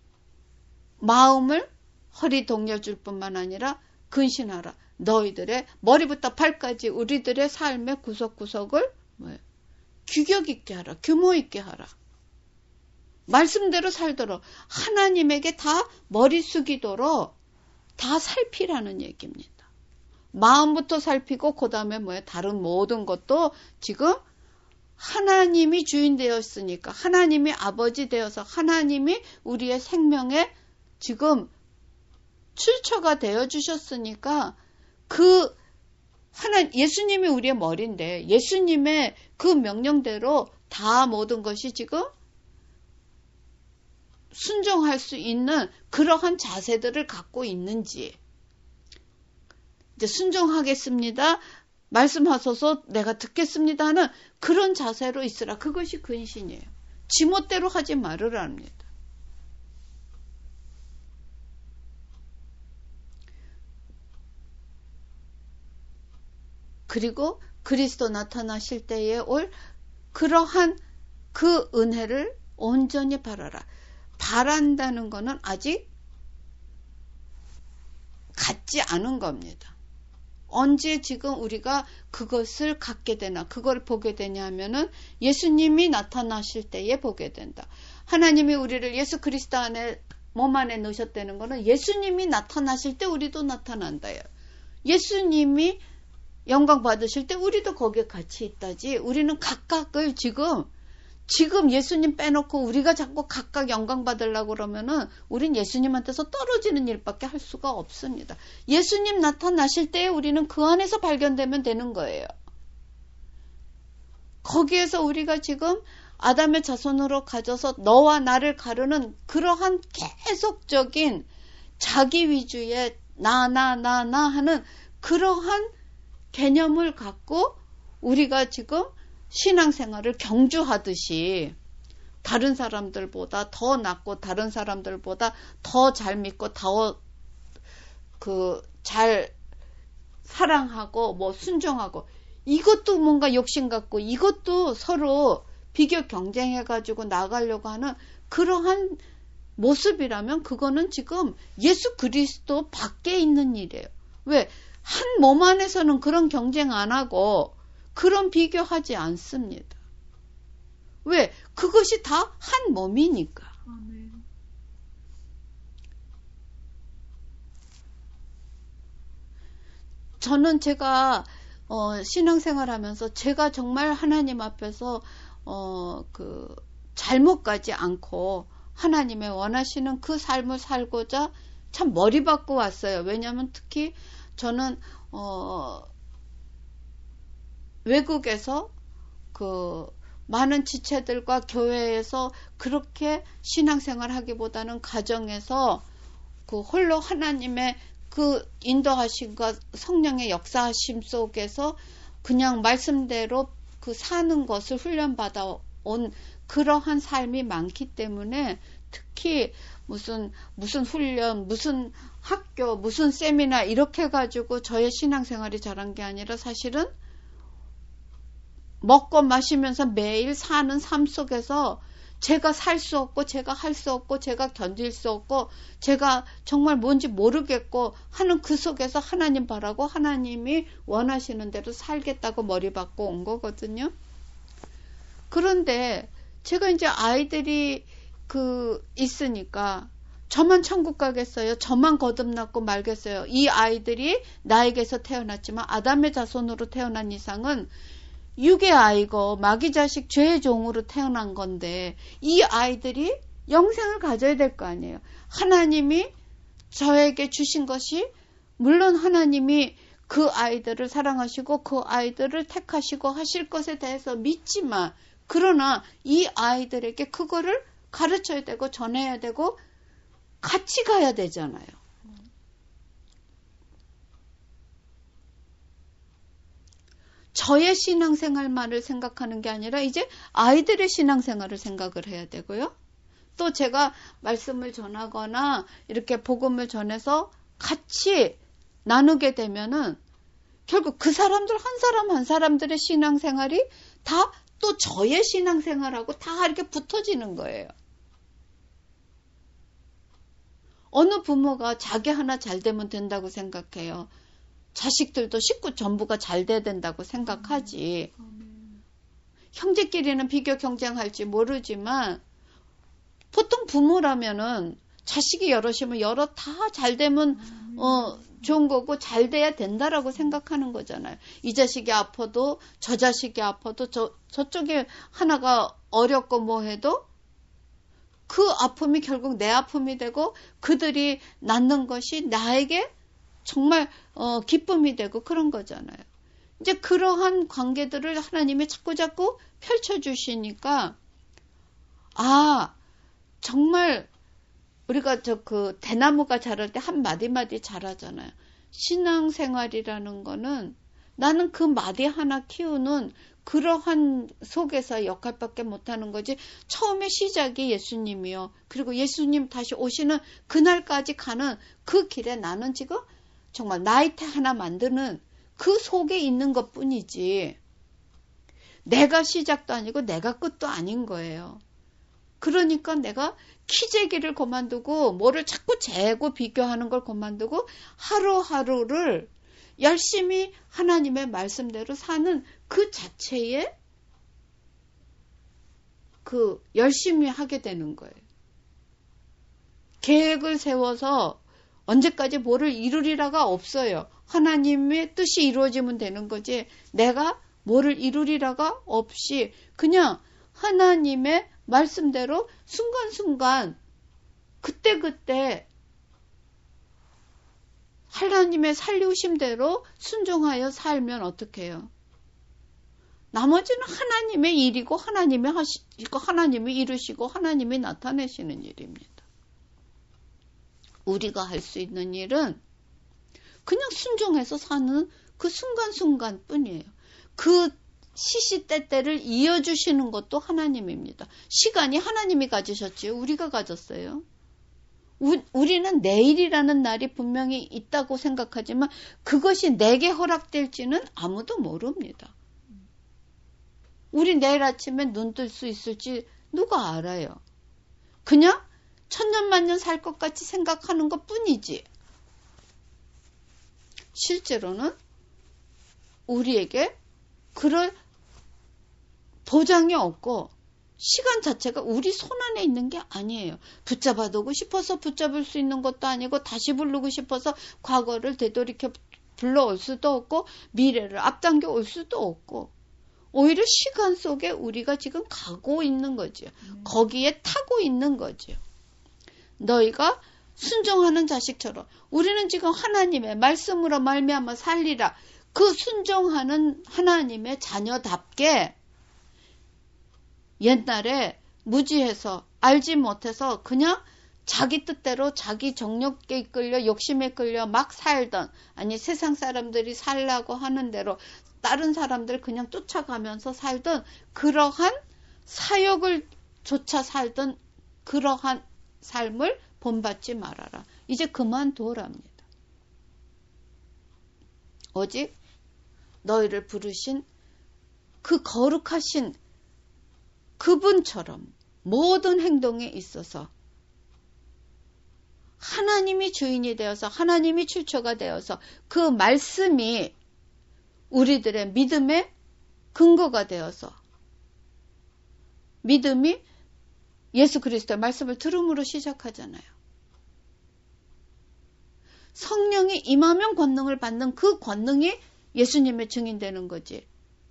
마음을 허리 동여줄 뿐만 아니라 근신하라. 너희들의 머리부터 발까지 우리들의 삶의 구석구석을 규격 있게 하라. 규모 있게 하라. 말씀대로 살도록 하나님에게 다 머리 숙이도록 다 살피라는 얘기입니다. 마음부터 살피고 그 다음에 다른 모든 것도 지금 하나님이 주인 되었으니까 하나님이 아버지 되어서 하나님이 우리의 생명에 지금 출처가 되어 주셨으니까 예수님이 우리의 머리인데 예수님의 그 명령대로 다 모든 것이 지금 순종할 수 있는 그러한 자세들을 갖고 있는지 이제 순종하겠습니다. 말씀하소서 내가 듣겠습니다 하는 그런 자세로 있으라. 그것이 근신이에요. 지멋대로 하지 말으랍니다. 그리고 그리스도 나타나실 때에 올 그러한 그 은혜를 온전히 바라라. 바란다는 것은 아직 갖지 않은 겁니다. 언제 지금 우리가 그것을 갖게 되나, 그걸 보게 되냐 하면은 예수님이 나타나실 때에 보게 된다. 하나님이 우리를 예수 그리스도 안에 몸 안에 넣으셨다는 것은 예수님이 나타나실 때 우리도 나타난다요. 예수님이 영광 받으실 때 우리도 거기에 같이 있다지. 우리는 각각을 지금 예수님 빼놓고 우리가 자꾸 각각 영광 받으려고 그러면은 우린 예수님한테서 떨어지는 일밖에 할 수가 없습니다. 예수님 나타나실 때 우리는 그 안에서 발견되면 되는 거예요. 거기에서 우리가 지금 아담의 자손으로 가져서 너와 나를 가르는 그러한 계속적인 자기 위주의 나 하는 그러한 개념을 갖고 우리가 지금 신앙생활을 경주하듯이 다른 사람들보다 더 낫고 다른 사람들보다 더 잘 믿고 더 잘 사랑하고 순종하고 이것도 뭔가 욕심 갖고 이것도 서로 비교 경쟁해가지고 나가려고 하는 그러한 모습이라면 그거는 지금 예수 그리스도 밖에 있는 일이에요. 왜? 한 몸 안에서는 그런 경쟁 안 하고 그런 비교하지 않습니다. 왜? 그것이 다 한 몸이니까. 아멘. 저는 제가 신앙생활 하면서 제가 정말 하나님 앞에서 잘못 가지 않고 하나님의 원하시는 그 삶을 살고자 참 머리 받고 왔어요. 왜냐하면 특히 저는 외국에서 그 많은 지체들과 교회에서 그렇게 신앙생활 하기보다는 가정에서 그 홀로 하나님의 그 인도하심과 성령의 역사하심 속에서 그냥 말씀대로 그 사는 것을 훈련받아 온 그러한 삶이 많기 때문에 특히 무슨 훈련, 무슨 학교, 무슨 세미나 이렇게 가지고 저의 신앙생활이 자란 게 아니라 사실은 먹고 마시면서 매일 사는 삶 속에서 제가 살 수 없고 제가 할 수 없고 제가 견딜 수 없고 제가 정말 뭔지 모르겠고 하는 그 속에서 하나님 바라고 하나님이 원하시는 대로 살겠다고 머리 받고 온 거거든요. 그런데 제가 이제 아이들이 있으니까 저만 천국 가겠어요? 저만 거듭났고 말겠어요? 이 아이들이 나에게서 태어났지만 아담의 자손으로 태어난 이상은 육의 아이고 마귀 자식 죄의 종으로 태어난 건데 이 아이들이 영생을 가져야 될 거 아니에요. 하나님이 저에게 주신 것이 물론 하나님이 그 아이들을 사랑하시고 그 아이들을 택하시고 하실 것에 대해서 믿지만 그러나 이 아이들에게 그거를 가르쳐야 되고 전해야 되고 같이 가야 되잖아요. 저의 신앙생활만을 생각하는 게 아니라 이제 아이들의 신앙생활을 생각을 해야 되고요. 또 제가 말씀을 전하거나 이렇게 복음을 전해서 같이 나누게 되면은 결국 그 사람들 한 사람 한 사람들의 신앙생활이 다 또 저의 신앙생활하고 다 이렇게 붙어지는 거예요. 어느 부모가 자기 하나 잘 되면 된다고 생각해요. 자식들도 식구 전부가 잘 돼야 된다고 생각하지. 형제끼리는 비교 경쟁할지 모르지만 보통 부모라면은 자식이 여럿이면 여럿 다 잘 되면 좋은 거고 잘 돼야 된다라고 생각하는 거잖아요. 이 자식이 아파도 저 자식이 아파도 저쪽에 하나가 어렵고 뭐 해도 그 아픔이 결국 내 아픔이 되고 그들이 낳는 것이 나에게 정말 기쁨이 되고 그런 거잖아요. 이제 그러한 관계들을 하나님이 자꾸 펼쳐주시니까 정말 우리가 대나무가 자랄 때 한 마디마디 자라잖아요. 신앙생활이라는 거는 나는 그 마디 하나 키우는 그러한 속에서 역할밖에 못하는 거지. 처음에 시작이 예수님이요. 그리고 예수님 다시 오시는 그날까지 가는 그 길에 나는 지금 정말 나이테 하나 만드는 그 속에 있는 것 뿐이지. 내가 시작도 아니고 내가 끝도 아닌 거예요. 그러니까 내가 키재기를 그만두고 뭐를 자꾸 재고 비교하는 걸 그만두고 하루하루를 열심히 하나님의 말씀대로 사는 그 자체에 열심히 하게 되는 거예요. 계획을 세워서 언제까지 뭐를 이루리라가 없어요. 하나님의 뜻이 이루어지면 되는 거지 내가 뭐를 이루리라가 없이 그냥 하나님의 말씀대로 순간순간 그때그때 하나님의 살리우심대로 순종하여 살면 어떡해요? 나머지는 하나님의 일이고 하나님이 하시고 하나님이 이루시고 하나님이 나타내시는 일입니다. 우리가 할 수 있는 일은 그냥 순종해서 사는 그 순간순간 뿐이에요. 그 시시때때를 이어주시는 것도 하나님입니다. 시간이 하나님이 가지셨지 우리가 가졌어요. 우리는 내일이라는 날이 분명히 있다고 생각하지만 그것이 내게 허락될지는 아무도 모릅니다. 우리 내일 아침에 눈 뜰 수 있을지 누가 알아요. 그냥 천년만년 살 것 같이 생각하는 것 뿐이지. 실제로는 우리에게 그럴 보장이 없고 시간 자체가 우리 손 안에 있는 게 아니에요. 붙잡아두고 싶어서 붙잡을 수 있는 것도 아니고 다시 부르고 싶어서 과거를 되돌이켜 불러올 수도 없고 미래를 앞당겨 올 수도 없고 오히려 시간 속에 우리가 지금 가고 있는 거죠. 거기에 타고 있는 거죠. 너희가 순종하는 자식처럼 우리는 지금 하나님의 말씀으로 말미암아 살리라. 그 순종하는 하나님의 자녀답게 옛날에 무지해서 알지 못해서 그냥 자기 뜻대로 자기 정욕에 이끌려 욕심에 끌려 막 살던 아니 세상 사람들이 살라고 하는 대로 다른 사람들 그냥 쫓아가면서 살던 그러한 사욕을 쫓아 살던 그러한 삶을 본받지 말아라. 이제 그만두랍니다. 오직 너희를 부르신 그 거룩하신 그분처럼 모든 행동에 있어서 하나님이 주인이 되어서 하나님이 출처가 되어서 그 말씀이 우리들의 믿음의 근거가 되어서 믿음이 예수 그리스도의 말씀을 들음으로 시작하잖아요. 성령이 임하면 권능을 받는 그 권능이 예수님의 증인되는 거지.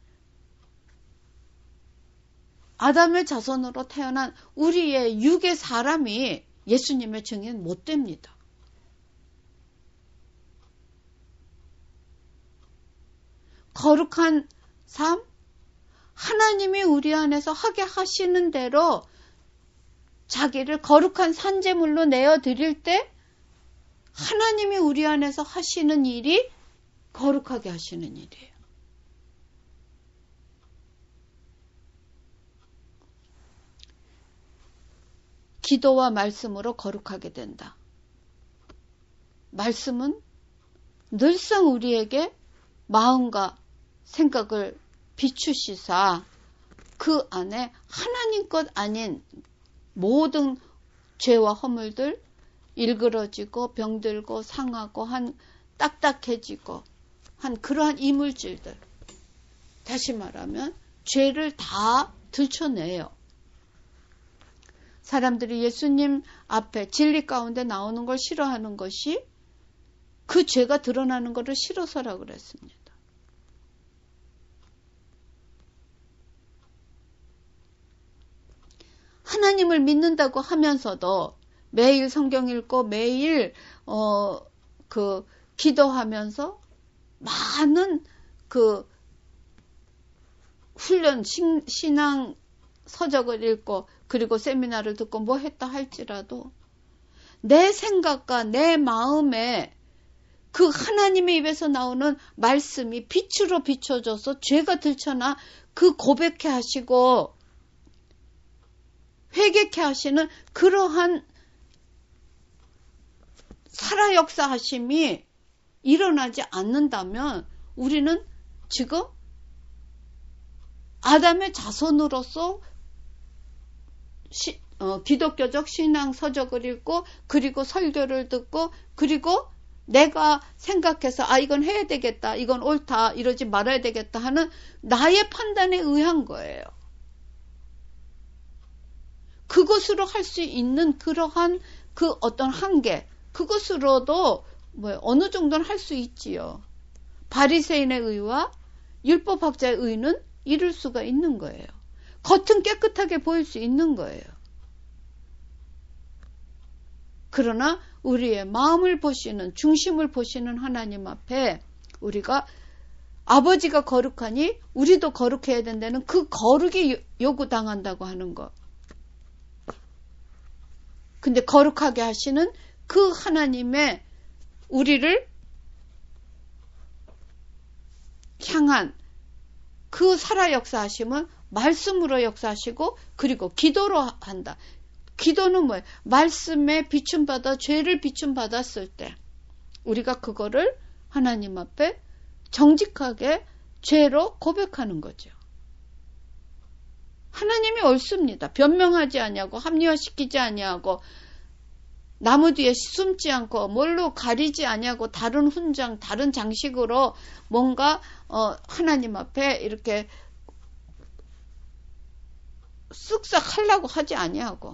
아담의 자손으로 태어난 우리의 육의 사람이 예수님의 증인 못 됩니다. 거룩한 삶, 하나님이 우리 안에서 하게 하시는 대로 자기를 거룩한 산제물로 내어드릴 때 하나님이 우리 안에서 하시는 일이 거룩하게 하시는 일이에요. 기도와 말씀으로 거룩하게 된다. 말씀은 늘상 우리에게 마음과 생각을 비추시사 그 안에 하나님 것 아닌 모든 죄와 허물들, 일그러지고 병들고 상하고 한 딱딱해지고 한 그러한 이물질들, 다시 말하면 죄를 다 들춰내요. 사람들이 예수님 앞에 진리 가운데 나오는 걸 싫어하는 것이 그 죄가 드러나는 것을 싫어서라 그랬습니다. 하나님을 믿는다고 하면서도 매일 성경 읽고 매일 기도하면서 많은 훈련 신앙 서적을 읽고 그리고 세미나를 듣고 뭐 했다 할지라도 내 생각과 내 마음에 그 하나님의 입에서 나오는 말씀이 빛으로 비춰져서 죄가 들쳐나 그 고백해 하시고 회개케 하시는 그러한 살아 역사하심이 일어나지 않는다면 우리는 지금 아담의 자손으로서 기독교적 신앙 서적을 읽고 그리고 설교를 듣고 그리고 내가 생각해서 이건 해야 되겠다, 이건 옳다, 이러지 말아야 되겠다 하는 나의 판단에 의한 거예요. 그것으로 할 수 있는 그러한 그 어떤 한계, 그것으로도 어느 정도는 할 수 있지요. 바리새인의 의와 율법학자의 의는 이룰 수가 있는 거예요. 겉은 깨끗하게 보일 수 있는 거예요. 그러나 우리의 마음을 보시는, 중심을 보시는 하나님 앞에 우리가 아버지가 거룩하니 우리도 거룩해야 된다는 그 거룩이 요구당한다고 하는 것. 근데 거룩하게 하시는 그 하나님의 우리를 향한 그 살아 역사하심은 말씀으로 역사하시고 그리고 기도로 한다. 기도는 뭐예요? 말씀에 비춤받아 죄를 비춤받았을 때 우리가 그거를 하나님 앞에 정직하게 죄로 고백하는 거죠. 하나님이 옳습니다. 변명하지 아니하고 합리화시키지 아니하고 나무 뒤에 숨지 않고 뭘로 가리지 아니하고 다른 훈장, 다른 장식으로 뭔가 하나님 앞에 이렇게 쓱싹 하려고 하지 아니하고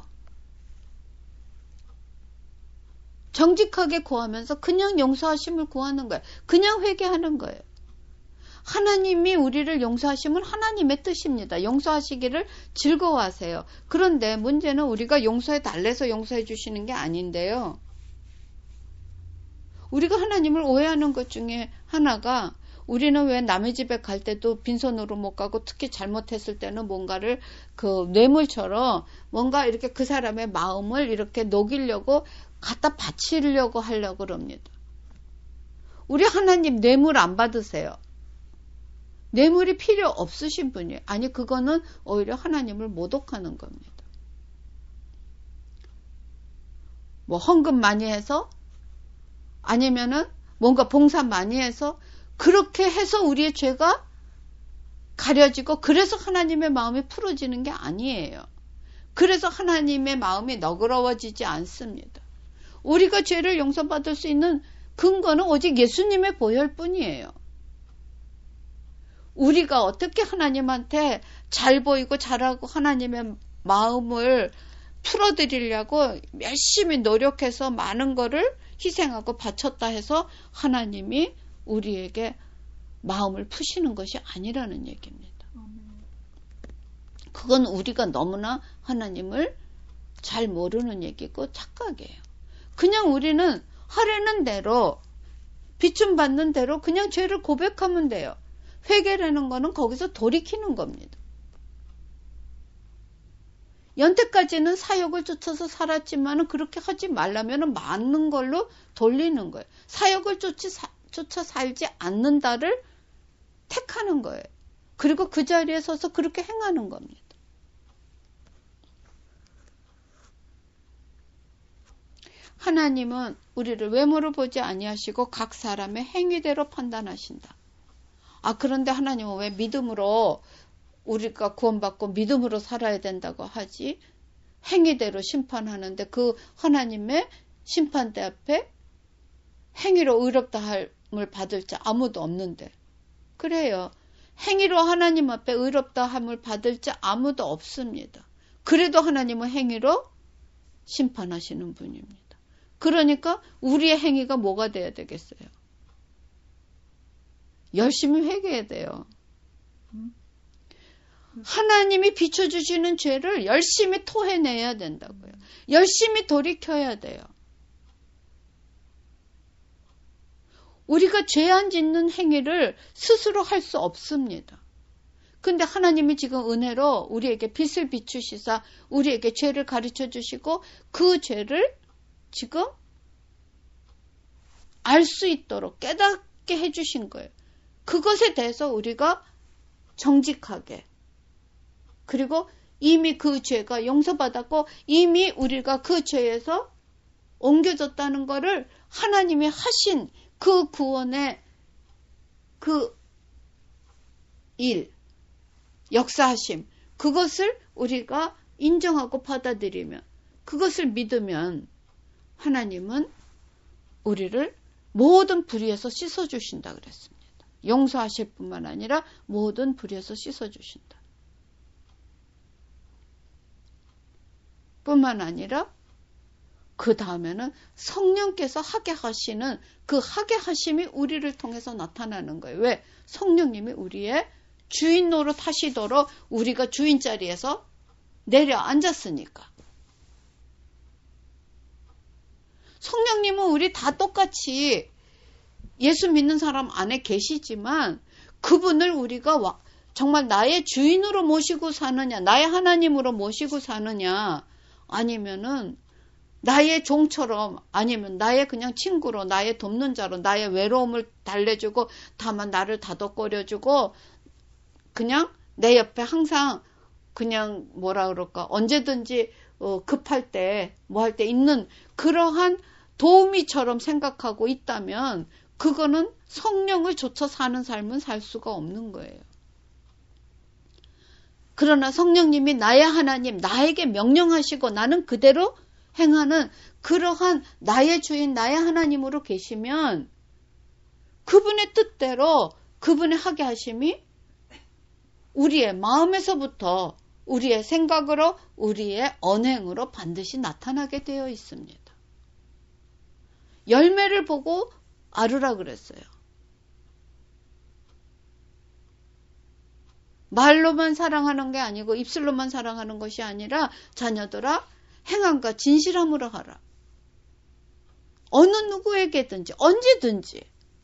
정직하게 구하면서 그냥 용서하심을 구하는 거예요. 그냥 회개하는 거예요. 하나님이 우리를 용서하시면 하나님의 뜻입니다. 용서하시기를 즐거워하세요. 그런데 문제는 우리가 용서해 달래서 용서해 주시는 게 아닌데요. 우리가 하나님을 오해하는 것 중에 하나가 우리는 왜 남의 집에 갈 때도 빈손으로 못 가고 특히 잘못했을 때는 뭔가를 그 뇌물처럼 뭔가 이렇게 그 사람의 마음을 이렇게 녹이려고 갖다 바치려고 하려고 그럽니다. 우리 하나님 뇌물 안 받으세요. 뇌물이 필요 없으신 분이에요. 아니 그거는 오히려 하나님을 모독하는 겁니다. 뭐 헌금 많이 해서 아니면은 뭔가 봉사 많이 해서 그렇게 해서 우리의 죄가 가려지고 그래서 하나님의 마음이 풀어지는 게 아니에요. 그래서 하나님의 마음이 너그러워지지 않습니다. 우리가 죄를 용서받을 수 있는 근거는 오직 예수님의 보혈뿐이에요. 우리가 어떻게 하나님한테 잘 보이고 잘하고 하나님의 마음을 풀어드리려고 열심히 노력해서 많은 거를 희생하고 바쳤다 해서 하나님이 우리에게 마음을 푸시는 것이 아니라는 얘기입니다. 그건 우리가 너무나 하나님을 잘 모르는 얘기고 착각이에요. 그냥 우리는 하려는 대로 비춤받는 대로 그냥 죄를 고백하면 돼요. 회개라는 거는 거기서 돌이키는 겁니다. 연태까지는 사욕을 쫓아서 살았지만 그렇게 하지 말라면 맞는 걸로 돌리는 거예요. 사욕을 쫓아 살지 않는다를 택하는 거예요. 그리고 그 자리에 서서 그렇게 행하는 겁니다. 하나님은 우리를 외모를 보지 아니하시고 각 사람의 행위대로 판단하신다. 그런데 하나님은 왜 믿음으로 우리가 구원받고 믿음으로 살아야 된다고 하지? 행위대로 심판하는데 그 하나님의 심판대 앞에 행위로 의롭다 함을 받을 자 아무도 없는데. 그래요. 행위로 하나님 앞에 의롭다 함을 받을 자 아무도 없습니다. 그래도 하나님은 행위로 심판하시는 분입니다. 그러니까 우리의 행위가 뭐가 돼야 되겠어요? 열심히 회개해야 돼요. 하나님이 비춰주시는 죄를 열심히 토해내야 된다고요. 열심히 돌이켜야 돼요. 우리가 죄 안 짓는 행위를 스스로 할 수 없습니다. 근데 하나님이 지금 은혜로 우리에게 빛을 비추시사 우리에게 죄를 가르쳐 주시고 그 죄를 지금 알 수 있도록 깨닫게 해주신 거예요. 그것에 대해서 우리가 정직하게 그리고 이미 그 죄가 용서받았고 이미 우리가 그 죄에서 옮겨졌다는 것을 하나님이 하신 그 구원의 그 일, 역사하심, 그것을 우리가 인정하고 받아들이면 그것을 믿으면 하나님은 우리를 모든 불의에서 씻어주신다 그랬습니다. 용서하실 뿐만 아니라 모든 불의에서 씻어주신다. 뿐만 아니라 그 다음에는 성령께서 하게 하시는 그 하게 하심이 우리를 통해서 나타나는 거예요. 왜? 성령님이 우리의 주인 노릇 하시도록 우리가 주인 자리에서 내려앉았으니까. 성령님은 우리 다 똑같이 예수 믿는 사람 안에 계시지만 그분을 우리가 정말 나의 주인으로 모시고 사느냐, 나의 하나님으로 모시고 사느냐, 아니면은 나의 종처럼, 아니면 나의 그냥 친구로, 나의 돕는 자로, 나의 외로움을 달래주고 다만 나를 다독거려주고 그냥 내 옆에 항상 그냥 뭐라 그럴까 언제든지 급할 때 뭐 할 때 있는 그러한 도우미처럼 생각하고 있다면 그거는 성령을 좇아 사는 삶은 살 수가 없는 거예요. 그러나 성령님이 나의 하나님, 나에게 명령하시고 나는 그대로 행하는 그러한 나의 주인, 나의 하나님으로 계시면 그분의 뜻대로 그분의 하게 하심이 우리의 마음에서부터 우리의 생각으로, 우리의 언행으로 반드시 나타나게 되어 있습니다. 열매를 보고 알으라 그랬어요. 말로만 사랑하는 게 아니고 입술로만 사랑하는 것이 아니라 자녀들아 행함과 진실함으로 하라. 어느 누구에게든지 언제든지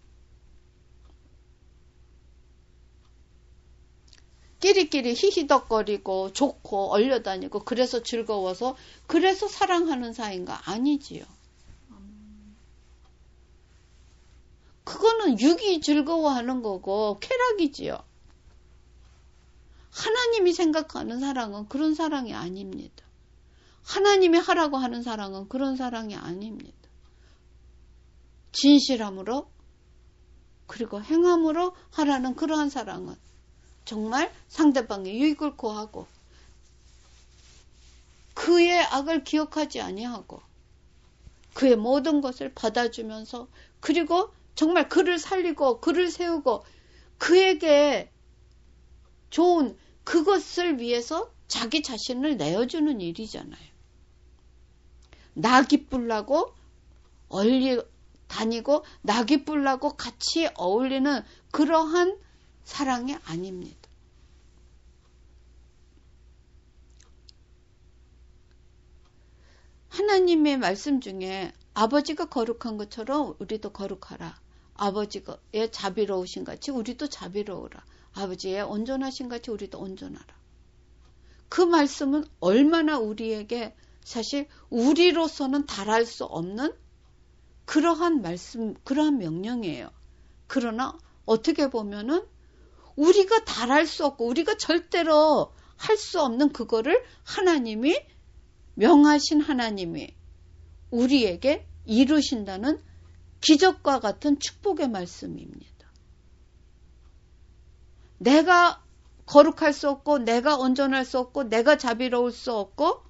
끼리끼리 히히덕거리고 좋고 얼려다니고 그래서 즐거워서 그래서 사랑하는 사이인가? 아니지요. 그거는 육이 즐거워하는 거고 쾌락이지요. 하나님이 생각하는 사랑은 그런 사랑이 아닙니다. 하나님이 하라고 하는 사랑은 그런 사랑이 아닙니다. 진실함으로 그리고 행함으로 하라는 그러한 사랑은 정말 상대방의 유익을 구하고 그의 악을 기억하지 아니하고 그의 모든 것을 받아주면서 그리고 정말 그를 살리고 그를 세우고 그에게 좋은 그것을 위해서 자기 자신을 내어주는 일이잖아요. 나 기쁘려고 다니고 나 기쁘려고 같이 어울리는 그러한 사랑이 아닙니다. 하나님의 말씀 중에 아버지가 거룩한 것처럼 우리도 거룩하라. 아버지의 자비로우신 같이 우리도 자비로우라. 아버지의 온전하신 같이 우리도 온전하라. 그 말씀은 얼마나 우리에게 사실 우리로서는 달할 수 없는 그러한 말씀, 그러한 명령이에요. 그러나 어떻게 보면은 우리가 달할 수 없고 우리가 절대로 할 수 없는 그거를 하나님이 명하신 하나님이 우리에게 이루신다는 기적과 같은 축복의 말씀입니다. 내가 거룩할 수 없고 내가 온전할 수 없고 내가 자비로울 수 없고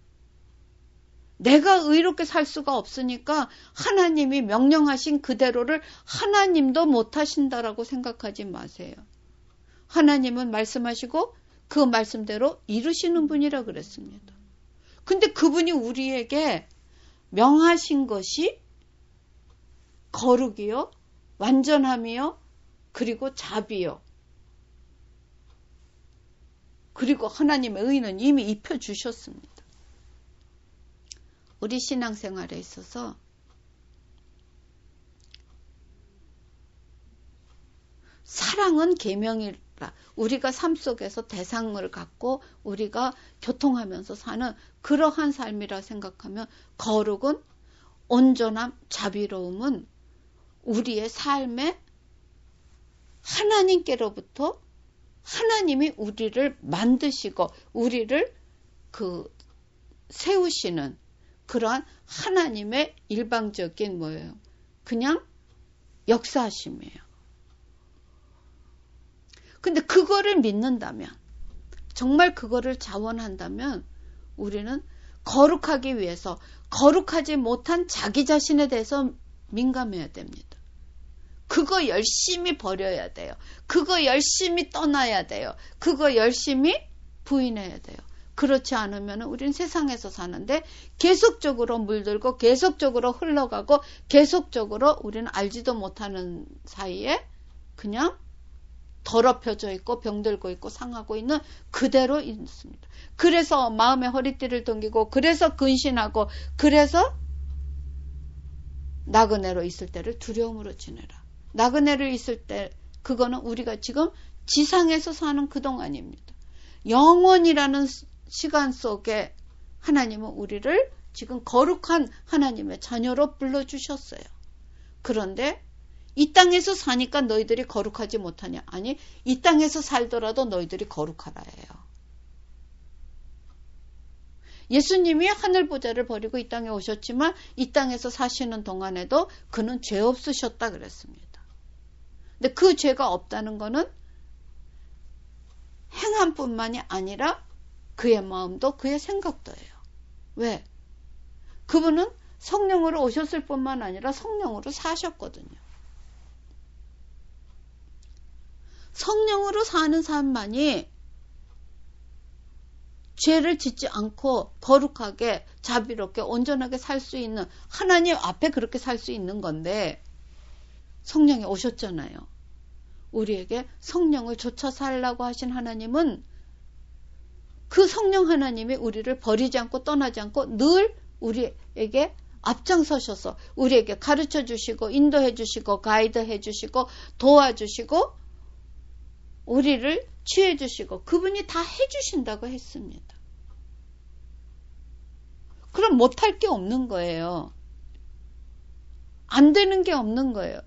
내가 의롭게 살 수가 없으니까 하나님이 명령하신 그대로를 하나님도 못하신다라고 생각하지 마세요. 하나님은 말씀하시고 그 말씀대로 이루시는 분이라 그랬습니다. 근데 그분이 우리에게 명하신 것이 거룩이요, 완전함이요, 그리고 자비요. 그리고 하나님의 의는 이미 입혀주셨습니다. 우리 신앙생활에 있어서 사랑은 계명이라. 우리가 삶 속에서 대상을 갖고 우리가 교통하면서 사는 그러한 삶이라 생각하면 거룩은 온전함, 자비로움은 우리의 삶에 하나님께로부터 하나님이 우리를 만드시고 우리를 세우시는 그러한 하나님의 일방적인 뭐예요? 그냥 역사하심이에요. 근데 그거를 믿는다면, 정말 그거를 자원한다면 우리는 거룩하기 위해서 거룩하지 못한 자기 자신에 대해서 민감해야 됩니다. 그거 열심히 버려야 돼요. 그거 열심히 떠나야 돼요. 그거 열심히 부인해야 돼요. 그렇지 않으면 우리는 세상에서 사는데 계속적으로 물들고 계속적으로 흘러가고 계속적으로 우리는 알지도 못하는 사이에 그냥 더럽혀져 있고 병들고 있고 상하고 있는 그대로 있습니다. 그래서 마음의 허리띠를 동기고 그래서 근신하고 그래서 나그네로 있을 때를 두려움으로 지내라. 나그네로 있을 때 그거는 우리가 지금 지상에서 사는 그동안입니다. 영원이라는 시간 속에 하나님은 우리를 지금 거룩한 하나님의 자녀로 불러주셨어요. 그런데 이 땅에서 사니까 너희들이 거룩하지 못하냐? 아니, 이 땅에서 살더라도 너희들이 거룩하라 해요. 예수님이 하늘보좌를 버리고 이 땅에 오셨지만 이 땅에서 사시는 동안에도 그는 죄 없으셨다 그랬습니다. 근데 그 죄가 없다는 거는 행함뿐만이 아니라 그의 마음도 그의 생각도예요. 왜? 그분은 성령으로 오셨을 뿐만 아니라 성령으로 사셨거든요. 성령으로 사는 사람만이 죄를 짓지 않고 거룩하게 자비롭게 온전하게 살 수 있는 하나님 앞에 그렇게 살 수 있는 건데 성령이 오셨잖아요. 우리에게 성령을 좇아 살라고 하신 하나님은 그 성령 하나님이 우리를 버리지 않고 떠나지 않고 늘 우리에게 앞장서셔서 우리에게 가르쳐 주시고 인도해 주시고 가이드해 주시고 도와주시고 우리를 취해 주시고 그분이 다 해 주신다고 했습니다. 그럼 못할 게 없는 거예요. 안 되는 게 없는 거예요.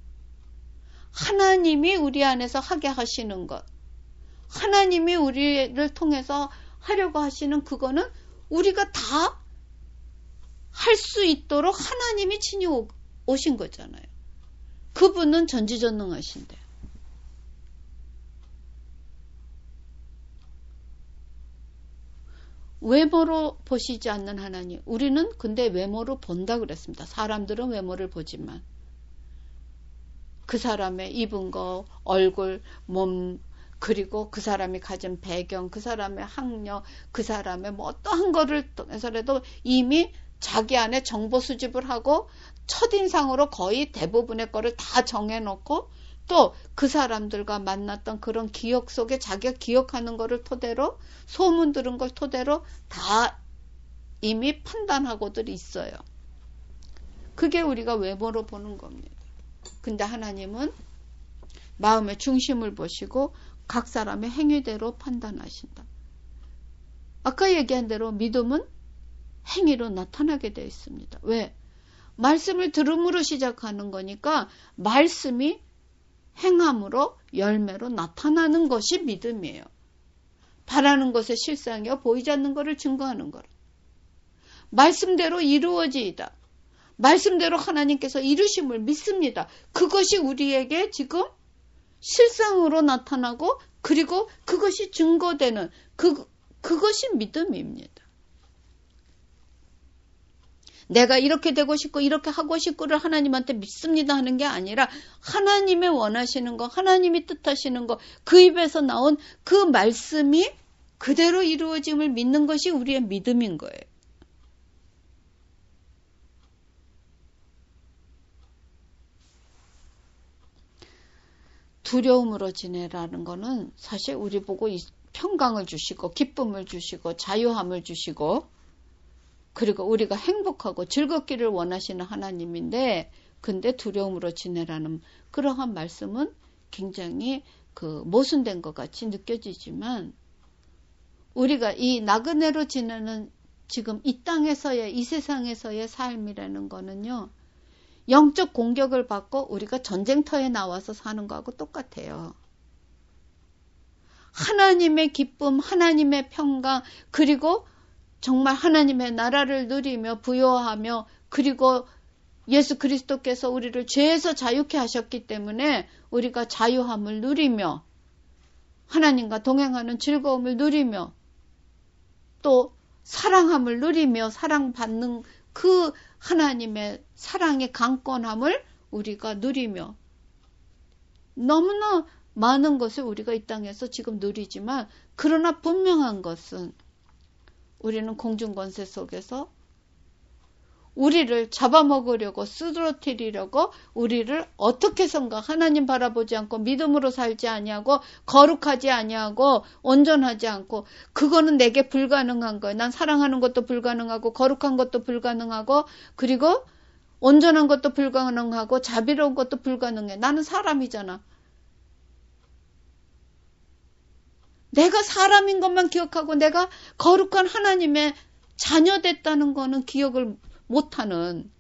하나님이 우리 안에서 하게 하시는 것, 하나님이 우리를 통해서 하려고 하시는 그거는 우리가 다 할 수 있도록 하나님이 친히 오신 거잖아요. 그분은 전지전능하신데. 외모로 보시지 않는 하나님. 우리는 근데 외모로 본다 그랬습니다. 사람들은 외모를 보지만 그 사람의 입은 거, 얼굴, 몸, 그리고 그 사람이 가진 배경, 그 사람의 학력, 그 사람의 뭐 어떠한 거를 통해서라도 이미 자기 안에 정보 수집을 하고 첫인상으로 거의 대부분의 거를 다 정해놓고 또 그 사람들과 만났던 그런 기억 속에 자기가 기억하는 거를 토대로 소문 들은 걸 토대로 다 이미 판단하고들 있어요. 그게 우리가 외모로 보는 겁니다. 근데 하나님은 마음의 중심을 보시고 각 사람의 행위대로 판단하신다. 아까 얘기한 대로 믿음은 행위로 나타나게 되어 있습니다. 왜? 말씀을 들음으로 시작하는 거니까 말씀이 행함으로 열매로 나타나는 것이 믿음이에요. 바라는 것의 실상이요 보이지 않는 것을 증거하는 거라. 말씀대로 이루어지이다. 말씀대로 하나님께서 이루심을 믿습니다. 그것이 우리에게 지금 실상으로 나타나고 그리고 그것이 증거되는 그것이 믿음입니다. 내가 이렇게 되고 싶고 이렇게 하고 싶고를 하나님한테 믿습니다 하는 게 아니라 하나님의 원하시는 거, 하나님이 뜻하시는 거, 그 입에서 나온 그 말씀이 그대로 이루어짐을 믿는 것이 우리의 믿음인 거예요. 두려움으로 지내라는 거는 사실 우리 보고 평강을 주시고 기쁨을 주시고 자유함을 주시고 그리고 우리가 행복하고 즐겁기를 원하시는 하나님인데 근데 두려움으로 지내라는 그러한 말씀은 굉장히 모순된 것 같이 느껴지지만 우리가 이 나그네로 지내는 지금 이 땅에서의 이 세상에서의 삶이라는 거는요. 영적 공격을 받고 우리가 전쟁터에 나와서 사는 거하고 똑같아요. 하나님의 기쁨, 하나님의 평강, 그리고 정말 하나님의 나라를 누리며 부요하며 그리고 예수 그리스도께서 우리를 죄에서 자유케 하셨기 때문에 우리가 자유함을 누리며 하나님과 동행하는 즐거움을 누리며 또 사랑함을 누리며 사랑받는 그 하나님의 사랑의 강권함을 우리가 누리며 너무나 많은 것을 우리가 이 땅에서 지금 누리지만 그러나 분명한 것은 우리는 공중권세 속에서 우리를 잡아먹으려고 쓰러뜨리려고 우리를 어떻게 해선가 하나님 바라보지 않고 믿음으로 살지 아니하고 거룩하지 아니하고 온전하지 않고 그거는 내게 불가능한 거예요. 난 사랑하는 것도 불가능하고 거룩한 것도 불가능하고 그리고 온전한 것도 불가능하고 자비로운 것도 불가능해. 나는 사람이잖아. 내가 사람인 것만 기억하고 내가 거룩한 하나님의 자녀 됐다는 거는 기억을 못하는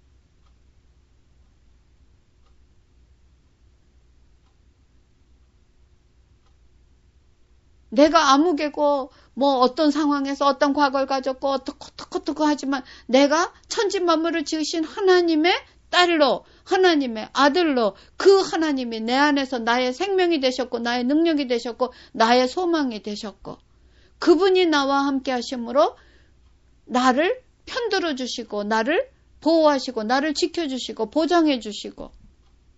내가 아무개고 뭐 어떤 상황에서 어떤 과거를 가졌고 어떻고 하지만 내가 천지만물을 지으신 하나님의 딸로 하나님의 아들로 그 하나님이 내 안에서 나의 생명이 되셨고 나의 능력이 되셨고 나의 소망이 되셨고 그분이 나와 함께 하심으로 나를 편들어 주시고 나를 보호하시고 나를 지켜주시고 보장해 주시고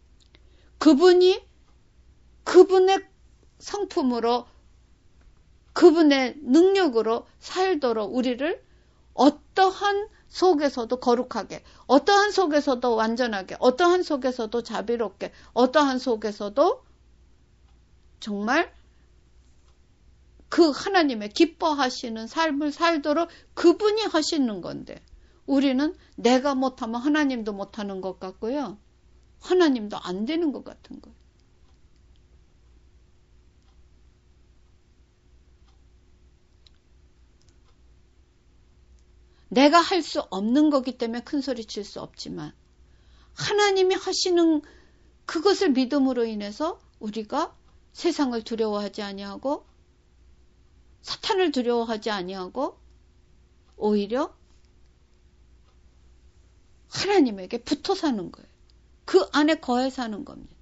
그분이 그분의 성품으로 그분의 능력으로 살도록 우리를 어떠한 속에서도 거룩하게, 어떠한 속에서도 완전하게, 어떠한 속에서도 자비롭게, 어떠한 속에서도 정말 그 하나님의 기뻐하시는 삶을 살도록 그분이 하시는 건데, 우리는 내가 못하면 하나님도 못하는 것 같고요. 하나님도 안 되는 것 같은 거예요. 내가 할 수 없는 거기 때문에 큰 소리 칠 수 없지만 하나님이 하시는 그것을 믿음으로 인해서 우리가 세상을 두려워하지 아니하고 사탄을 두려워하지 아니하고 오히려 하나님에게 붙어 사는 거예요. 그 안에 거해 사는 겁니다.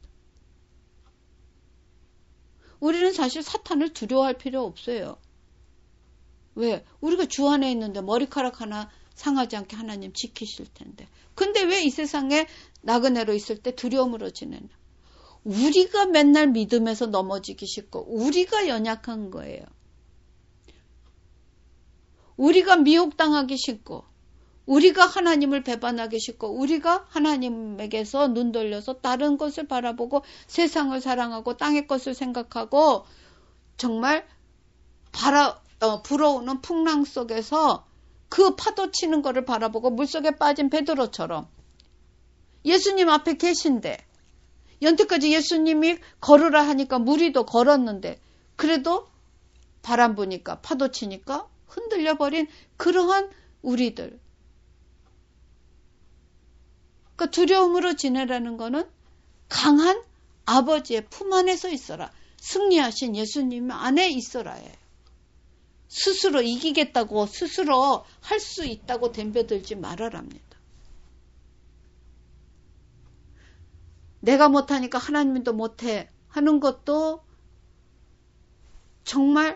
우리는 사실 사탄을 두려워할 필요 없어요. 왜? 우리가 주 안에 있는데 머리카락 하나 상하지 않게 하나님 지키실 텐데. 근데 왜 이 세상에 나그네로 있을 때 두려움으로 지내냐? 우리가 맨날 믿음에서 넘어지기 쉽고 우리가 연약한 거예요. 우리가 미혹당하기 쉽고 우리가 하나님을 배반하기 쉽고 우리가 하나님에게서 눈 돌려서 다른 것을 바라보고 세상을 사랑하고 땅의 것을 생각하고 정말 불어오는 풍랑 속에서 그 파도 치는 거를 바라보고 물속에 빠진 베드로처럼 예수님 앞에 계신데 연태까지 예수님이 걸으라 하니까 무리도 걸었는데 그래도 바람 부니까 파도 치니까 흔들려 버린 그러한 우리들. 그 두려움으로 지내라는 거는 강한 아버지의 품 안에서 있어라. 승리하신 예수님 안에 있어라예요. 스스로 이기겠다고 스스로 할 수 있다고 덤벼들지 말아랍니다. 내가 못하니까 하나님도 못해 하는 것도 정말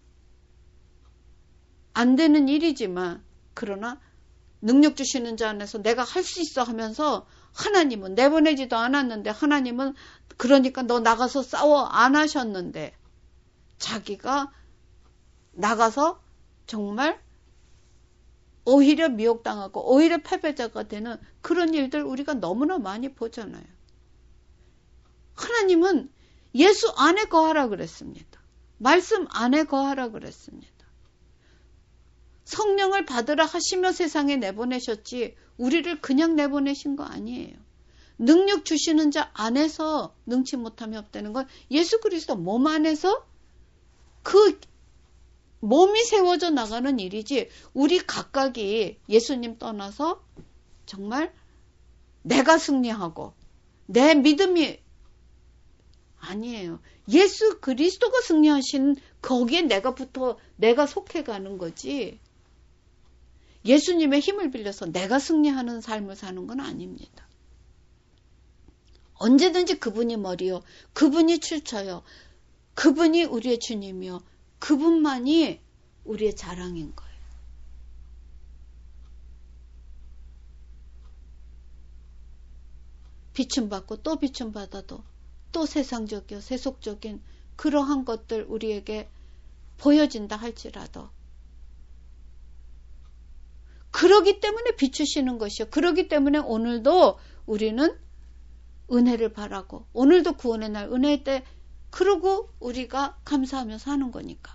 안 되는 일이지만 그러나 능력 주시는 자 안에서 내가 할 수 있어 하면서 하나님은 내보내지도 않았는데 하나님은 그러니까 너 나가서 싸워 안 하셨는데 자기가 나가서 정말 오히려 미혹당하고 오히려 패배자가 되는 그런 일들 우리가 너무나 많이 보잖아요. 하나님은 예수 안에 거하라 그랬습니다. 말씀 안에 거하라 그랬습니다. 성령을 받으라 하시며 세상에 내보내셨지 우리를 그냥 내보내신 거 아니에요. 능력 주시는 자 안에서 능치 못함이 없다는 건 예수 그리스도 몸 안에서 그 몸이 세워져 나가는 일이지 우리 각각이 예수님 떠나서 정말 내가 승리하고 내 믿음이 아니에요. 예수 그리스도가 승리하신 거기에 내가 속해가는 거지 예수님의 힘을 빌려서 내가 승리하는 삶을 사는 건 아닙니다. 언제든지 그분이 머리요. 그분이 출처요. 그분이 우리의 주님이요. 그분만이 우리의 자랑인 거예요. 비춤 받고 또 비춤 받아도 또 세상적이요 세속적인 그러한 것들 우리에게 보여진다 할지라도 그러기 때문에 비추시는 것이요. 그러기 때문에 오늘도 우리는 은혜를 바라고 오늘도 구원의 날 은혜의 때 그러고 우리가 감사하며 사는 거니까.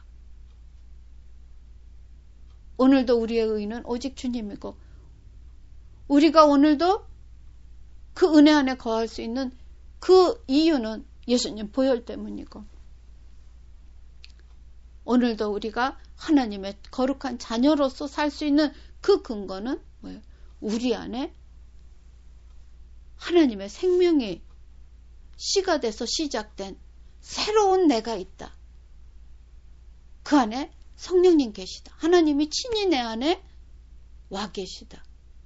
오늘도 우리의 의는 오직 주님이고 우리가 오늘도 그 은혜 안에 거할 수 있는 그 이유는 예수님 보혈 때문이고 오늘도 우리가 하나님의 거룩한 자녀로서 살 수 있는 그 근거는 뭐예요? 우리 안에 하나님의 생명이 씨가 돼서 시작된 새로운 내가 있다. 그 안에 성령님 계시다. 하나님이 친히 내 안에 와 계시다.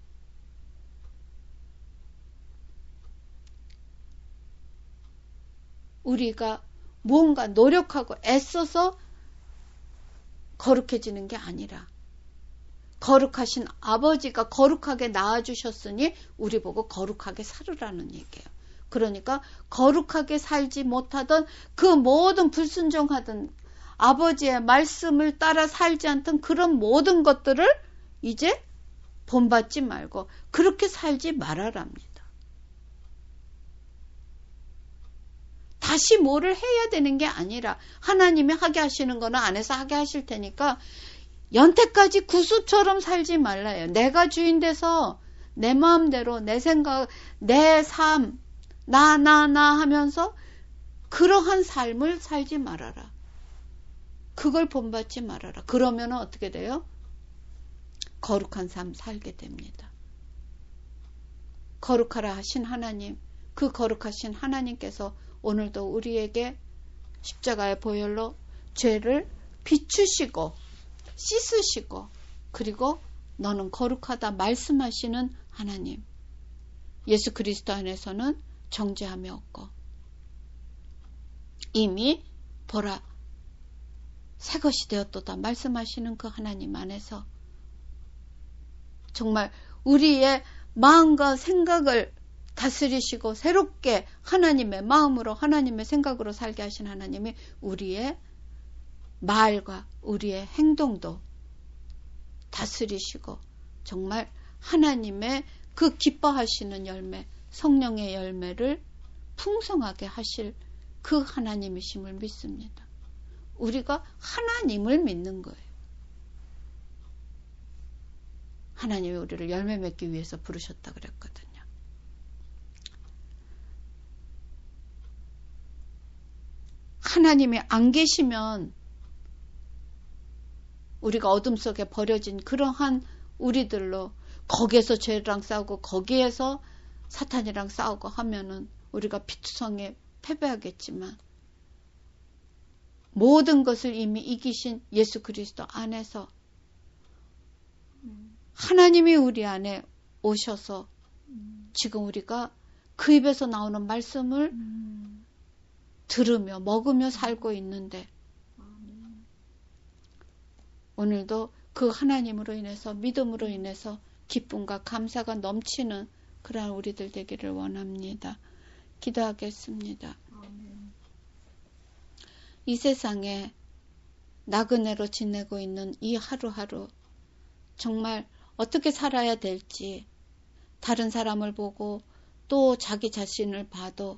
우리가 무언가 노력하고 애써서 거룩해지는 게 아니라 거룩하신 아버지가 거룩하게 낳아주셨으니 우리 보고 거룩하게 살으라는 얘기예요. 그러니까 거룩하게 살지 못하던 그 모든 불순종하던 아버지의 말씀을 따라 살지 않던 그런 모든 것들을 이제 본받지 말고 그렇게 살지 말아랍니다. 다시 뭐를 해야 되는 게 아니라 하나님이 하게 하시는 거는 안에서 하게 하실 테니까 연태까지 구수처럼 살지 말라요. 내가 주인 돼서 내 마음대로 내 생각, 내 삶, 나 하면서 그러한 삶을 살지 말아라. 그걸 본받지 말아라. 그러면 어떻게 돼요? 거룩한 삶 살게 됩니다. 거룩하라 하신 하나님, 그 거룩하신 하나님께서 오늘도 우리에게 십자가의 보혈로 죄를 비추시고 씻으시고 그리고 너는 거룩하다 말씀하시는 하나님, 예수 그리스도 안에서는 정죄함이 없고 이미 보라 새것이 되었도다 말씀하시는 그 하나님 안에서 정말 우리의 마음과 생각을 다스리시고 새롭게 하나님의 마음으로 하나님의 생각으로 살게 하신 하나님이 우리의 말과 우리의 행동도 다스리시고 정말 하나님의 그 기뻐하시는 열매, 성령의 열매를 풍성하게 하실 그 하나님이심을 믿습니다. 우리가 하나님을 믿는 거예요. 하나님이 우리를 열매 맺기 위해서 부르셨다 그랬거든요. 하나님이 안 계시면 우리가 어둠 속에 버려진 그러한 우리들로 거기에서 죄랑 싸우고 거기에서 사탄이랑 싸우고 하면은 우리가 피투성에 패배하겠지만 모든 것을 이미 이기신 예수 그리스도 안에서 하나님이 우리 안에 오셔서 지금 우리가 그 입에서 나오는 말씀을 들으며 먹으며 살고 있는데 오늘도 그 하나님으로 인해서 믿음으로 인해서 기쁨과 감사가 넘치는 그러한 우리들 되기를 원합니다. 기도하겠습니다. 이 세상에 나그네로 지내고 있는 이 하루하루 정말 어떻게 살아야 될지 다른 사람을 보고 또 자기 자신을 봐도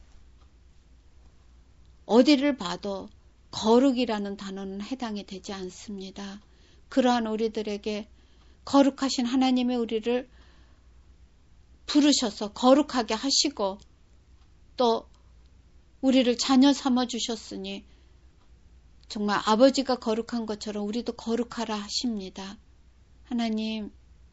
어디를 봐도 거룩이라는 단어는 해당이 되지 않습니다. 그러한 우리들에게 거룩하신 하나님의 우리를 부르셔서 거룩하게 하시고 또 우리를 자녀 삼아 주셨으니 정말 아버지가 거룩한 것처럼 우리도 거룩하라 하십니다. 하나님,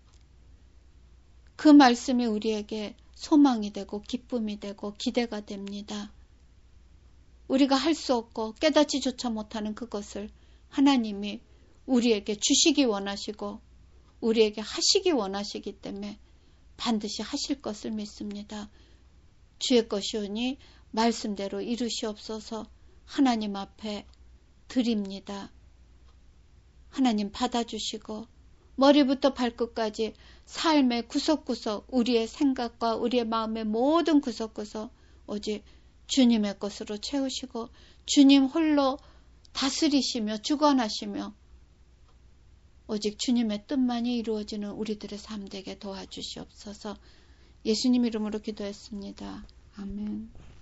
그 말씀이 우리에게 소망이 되고 기쁨이 되고 기대가 됩니다. 우리가 할 수 없고 깨닫지조차 못하는 그것을 하나님이 우리에게 주시기 원하시고 우리에게 하시기 원하시기 때문에 반드시 하실 것을 믿습니다. 주의 것이오니 말씀대로 이루시옵소서. 하나님 앞에 드립니다. 하나님 받아주시고 머리부터 발끝까지 삶의 구석구석 우리의 생각과 우리의 마음의 모든 구석구석 오직 주님의 것으로 채우시고 주님 홀로 다스리시며 주관하시며 오직 주님의 뜻만이 이루어지는 우리들의 삶 되게 도와주시옵소서. 예수님 이름으로 기도했습니다. 아멘.